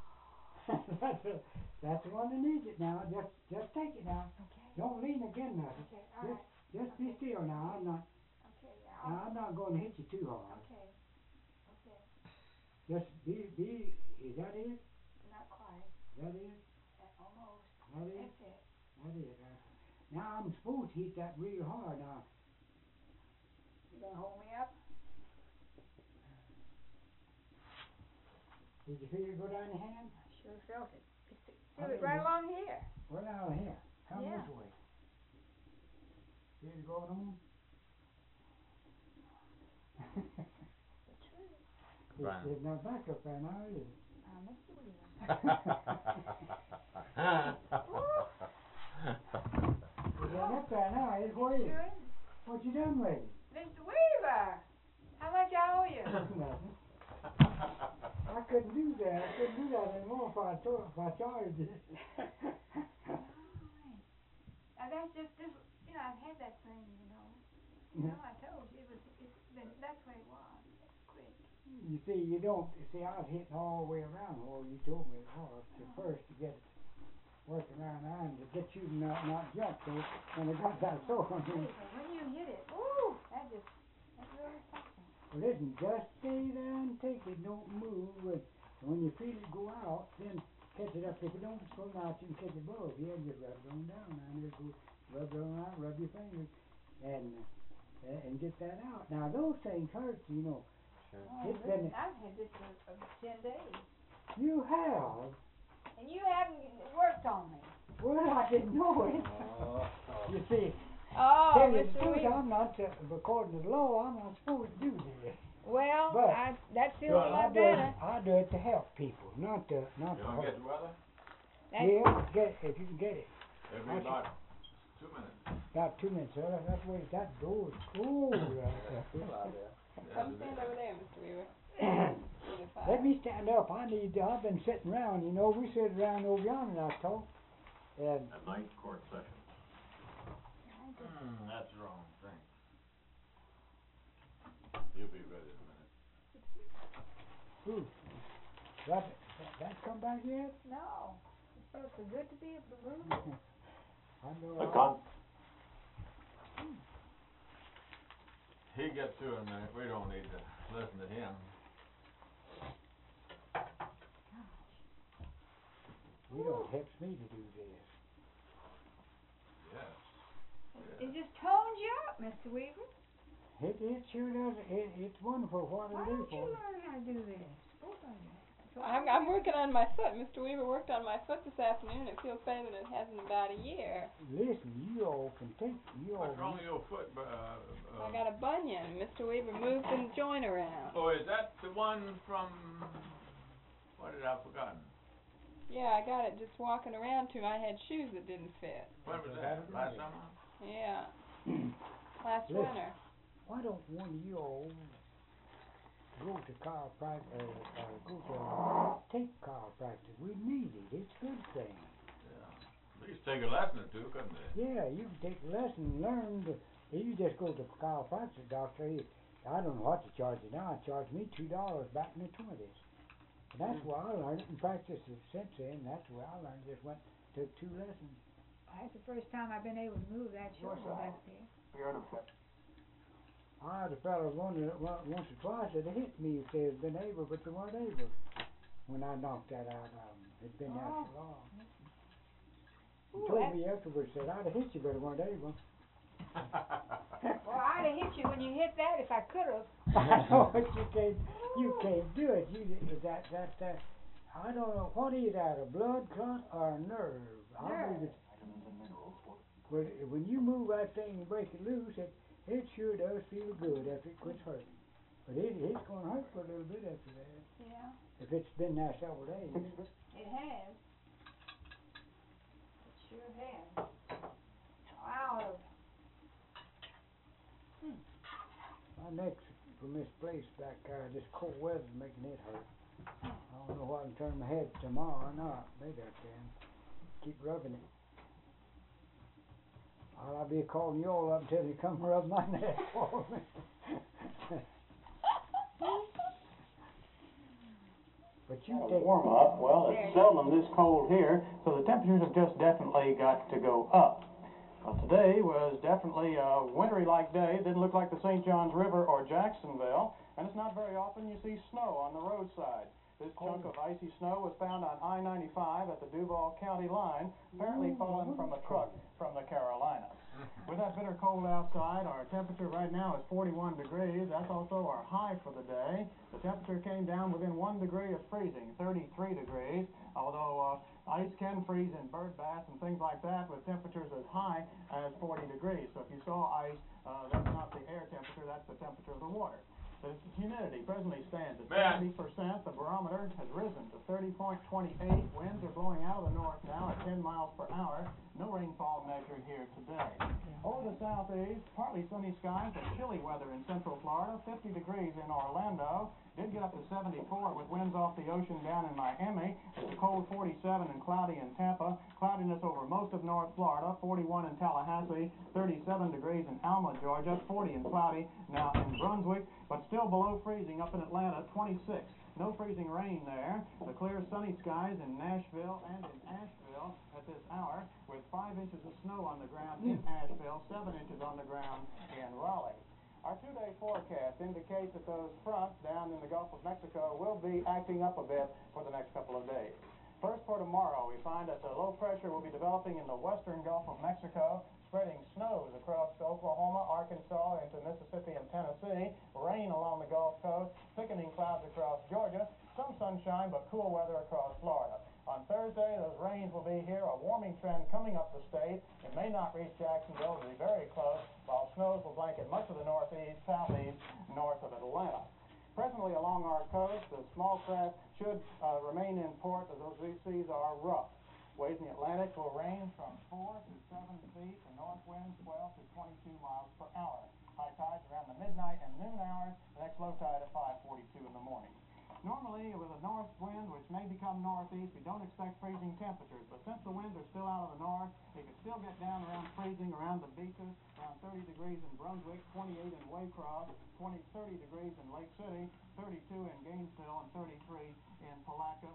That's the one that needs it now. Just take it now. Okay. Don't lean again now. Okay, all right. Just be still now. Okay, yeah. I'm not going to hit you too hard. Okay. Okay. Just be. Is that it? Not quite. That is. Almost. That is. That's it. That is. Now I'm supposed to hit that real hard now. You gonna hold me up? Did you feel it go down your hand? I sure felt it. How Feel it many right did- along here. Well, now here. Come Yeah. this way. Feel it going on? The truth. Right. There's no back up there now, is it? Mr. Weaver. It's up there now. It's where you. Sure. What you done with it? Mr. Weaver! How much I owe you? Nothing. I couldn't do that. I couldn't do that anymore if I charged it. Now that's just this, I've had that thing, I told you, that's what it was. It's quick. You see, I was hitting all the way around where you told me it was first to get it working around there and to get you to not jump so when it got that sore on Hey, me. but when you hit it, ooh, that's really something. Well, listen, just stay there and take it. Don't move. And when you feel it go out, then catch it up. If it don't swing out, you can catch it above. Yeah, just rub it on down and just go rub it on out, rub your fingers, and get that out. Now those things hurt, Oh, It's listen, been- I've had this for 10 days. You have. And you haven't worked on me. Well, I didn't know it. You see, Oh, tell you the Mr. truth, Weaver. I'm not, according to the law, I'm not supposed to do this. Well, But- that feels a Well, lot better. I do it to help people, not to You want to hurt. get the weather? Yeah, if you can get it. It'll be Okay. about 2 minutes. About 2 minutes, sir. That's where that door's cool right there. Come stand over there, Mr. Weaver. Let me stand up. I've been sitting around, we sit around over yonder and I talk. And At night court session. That's the wrong thing. You'll be ready in a minute. ooh, that come back yet? No. It feels so good to be able to move. I know. He gets through in a minute. We don't need to listen to him. Helps me to do this. Yes. It just tones you up, Mr. Weaver. It sure does. It's wonderful what Why it do don't you for. learn how to do this? Both of you. I'm working on my foot. Mr. Weaver worked on my foot this afternoon. It feels better than it has in about a year. Listen, you all can take What's wrong with your foot? I got a bunion. Mr. Weaver moved the joint around. Oh, is that the one from... What did I forgotten? Yeah, I got it just walking around too. I had shoes that didn't fit. When was that? Last summer? Yeah. Last Listen. winter. Why don't one of you all go to chiropractor, take chiropractor? We need it. It's a good thing. Yeah. At least take a lesson or two, couldn't they? Yeah, you can take a lesson and learn. You just go to the chiropractor doctor. I don't know what to charge you now. It charged me $2 back in the 20s. And that's where I learned it and practiced it since then. That's where I learned it. Just went, took 2 lessons. That's the first time I've been able to move that shoulder back there. I had a fellow once or twice that hit me if they had been able, but they weren't able. When I knocked that out of them. It'd been there so long. He Ooh, told me afterwards, said, I'd have hit you, but I weren't able. Well, I'd have hit you when you hit that if I could have. I know, but you can't do it. I don't know, what is that, a blood clot or a nerve? I believe it's, when you move that thing and break it loose, it sure does feel good after it quits hurting. But it's going to hurt for a little bit after that, Yeah, if it's been there several days. it has. It sure has. Wow. My neck's from this place back there, this cold weather's making it hurt. I don't know if I can turn my head tomorrow or not. Maybe I can. Keep rubbing it. I'll be calling you all up until you come rub my neck for me. But you take warm up. Well, it's seldom this cold here, so the temperatures have just definitely got to go up. Today was definitely a wintry-like day. It didn't look like the St. Johns River or Jacksonville, and it's not very often you see snow on the roadside. This chunk of icy snow was found on I-95 at the Duval County line, apparently fallen from a truck from the Carolinas. With that bitter cold outside, our temperature right now is 41 degrees. That's also our high for the day. The temperature came down within 1 degree of freezing, 33 degrees, although ice can freeze in bird baths and things like that with temperatures as high as 40 degrees. So if you saw ice, that's not the air temperature, that's the temperature of the water. The humidity presently stands at 70%. The barometer has risen to 30.28. Winds are blowing out of the north now at 10 miles per hour. No rainfall measured here today. Over the southeast, partly sunny skies, but chilly weather in central Florida. 50 degrees in Orlando. Did get up to 74 with winds off the ocean down in Miami. It's a cold 47 and cloudy in Tampa. Cloudiness over most of North Florida. 41 in Tallahassee. 37 degrees in Alma, Georgia. 40 and cloudy now in Brunswick, but still below freezing up in Atlanta, 26. No freezing rain there. The clear sunny skies in Nashville and in Asheville at this hour, with 5 inches of snow on the ground in Asheville, 7 inches on the ground in Raleigh. Our 2-day forecast indicates that those fronts down in the Gulf of Mexico will be acting up a bit for the next couple of days. First, for tomorrow, we find that the low pressure will be developing in the western Gulf of Mexico, spreading snows across Oklahoma, Arkansas, into Mississippi and Tennessee, rain along the Gulf Coast, thickening clouds across Georgia, some sunshine but cool weather across Florida. On Thursday, those rains will be here, a warming trend coming up the state. It may not reach Jacksonville, it'll be very close, while snows will blanket much of the northeast, southeast, north of Atlanta. Presently along our coast, the small craft should remain in port as those seas are rough. Waves in the Atlantic will range from 4 to 7 feet, and north winds 12 to 22 miles per hour. High tides around the midnight and noon hours, the next low tide at 5:42 in the morning. Normally, with a north wind, which may become northeast, we don't expect freezing temperatures, but since the winds are still out of the north, it could still get down around freezing around the beaches, around 30 degrees in Brunswick, 28 in Waycross, 30 degrees in Lake City, 32 in Gainesville, and 33 in Palatka.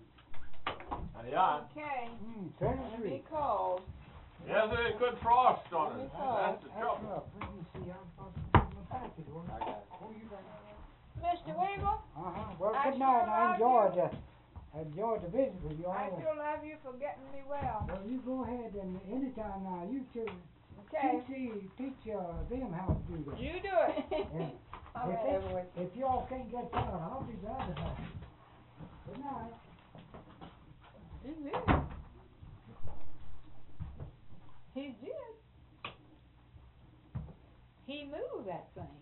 Yeah. Okay. It'll 33. be cold. Yes, there's good frost on it. It'll be cold. That's the trouble. Let me see, I'm supposed to put my package on. I got it. Oh, you got it. Mr. Weaver, Well, I good night. sure I love enjoyed the visit with you all. I sure love you for getting me well. Well, you go ahead and anytime now, you should Okay. teach them how to do that. You do it. And All right, everyone. if y'all can't get that, I'll be glad to have it. Good night. He's good. He's good. He moved that thing.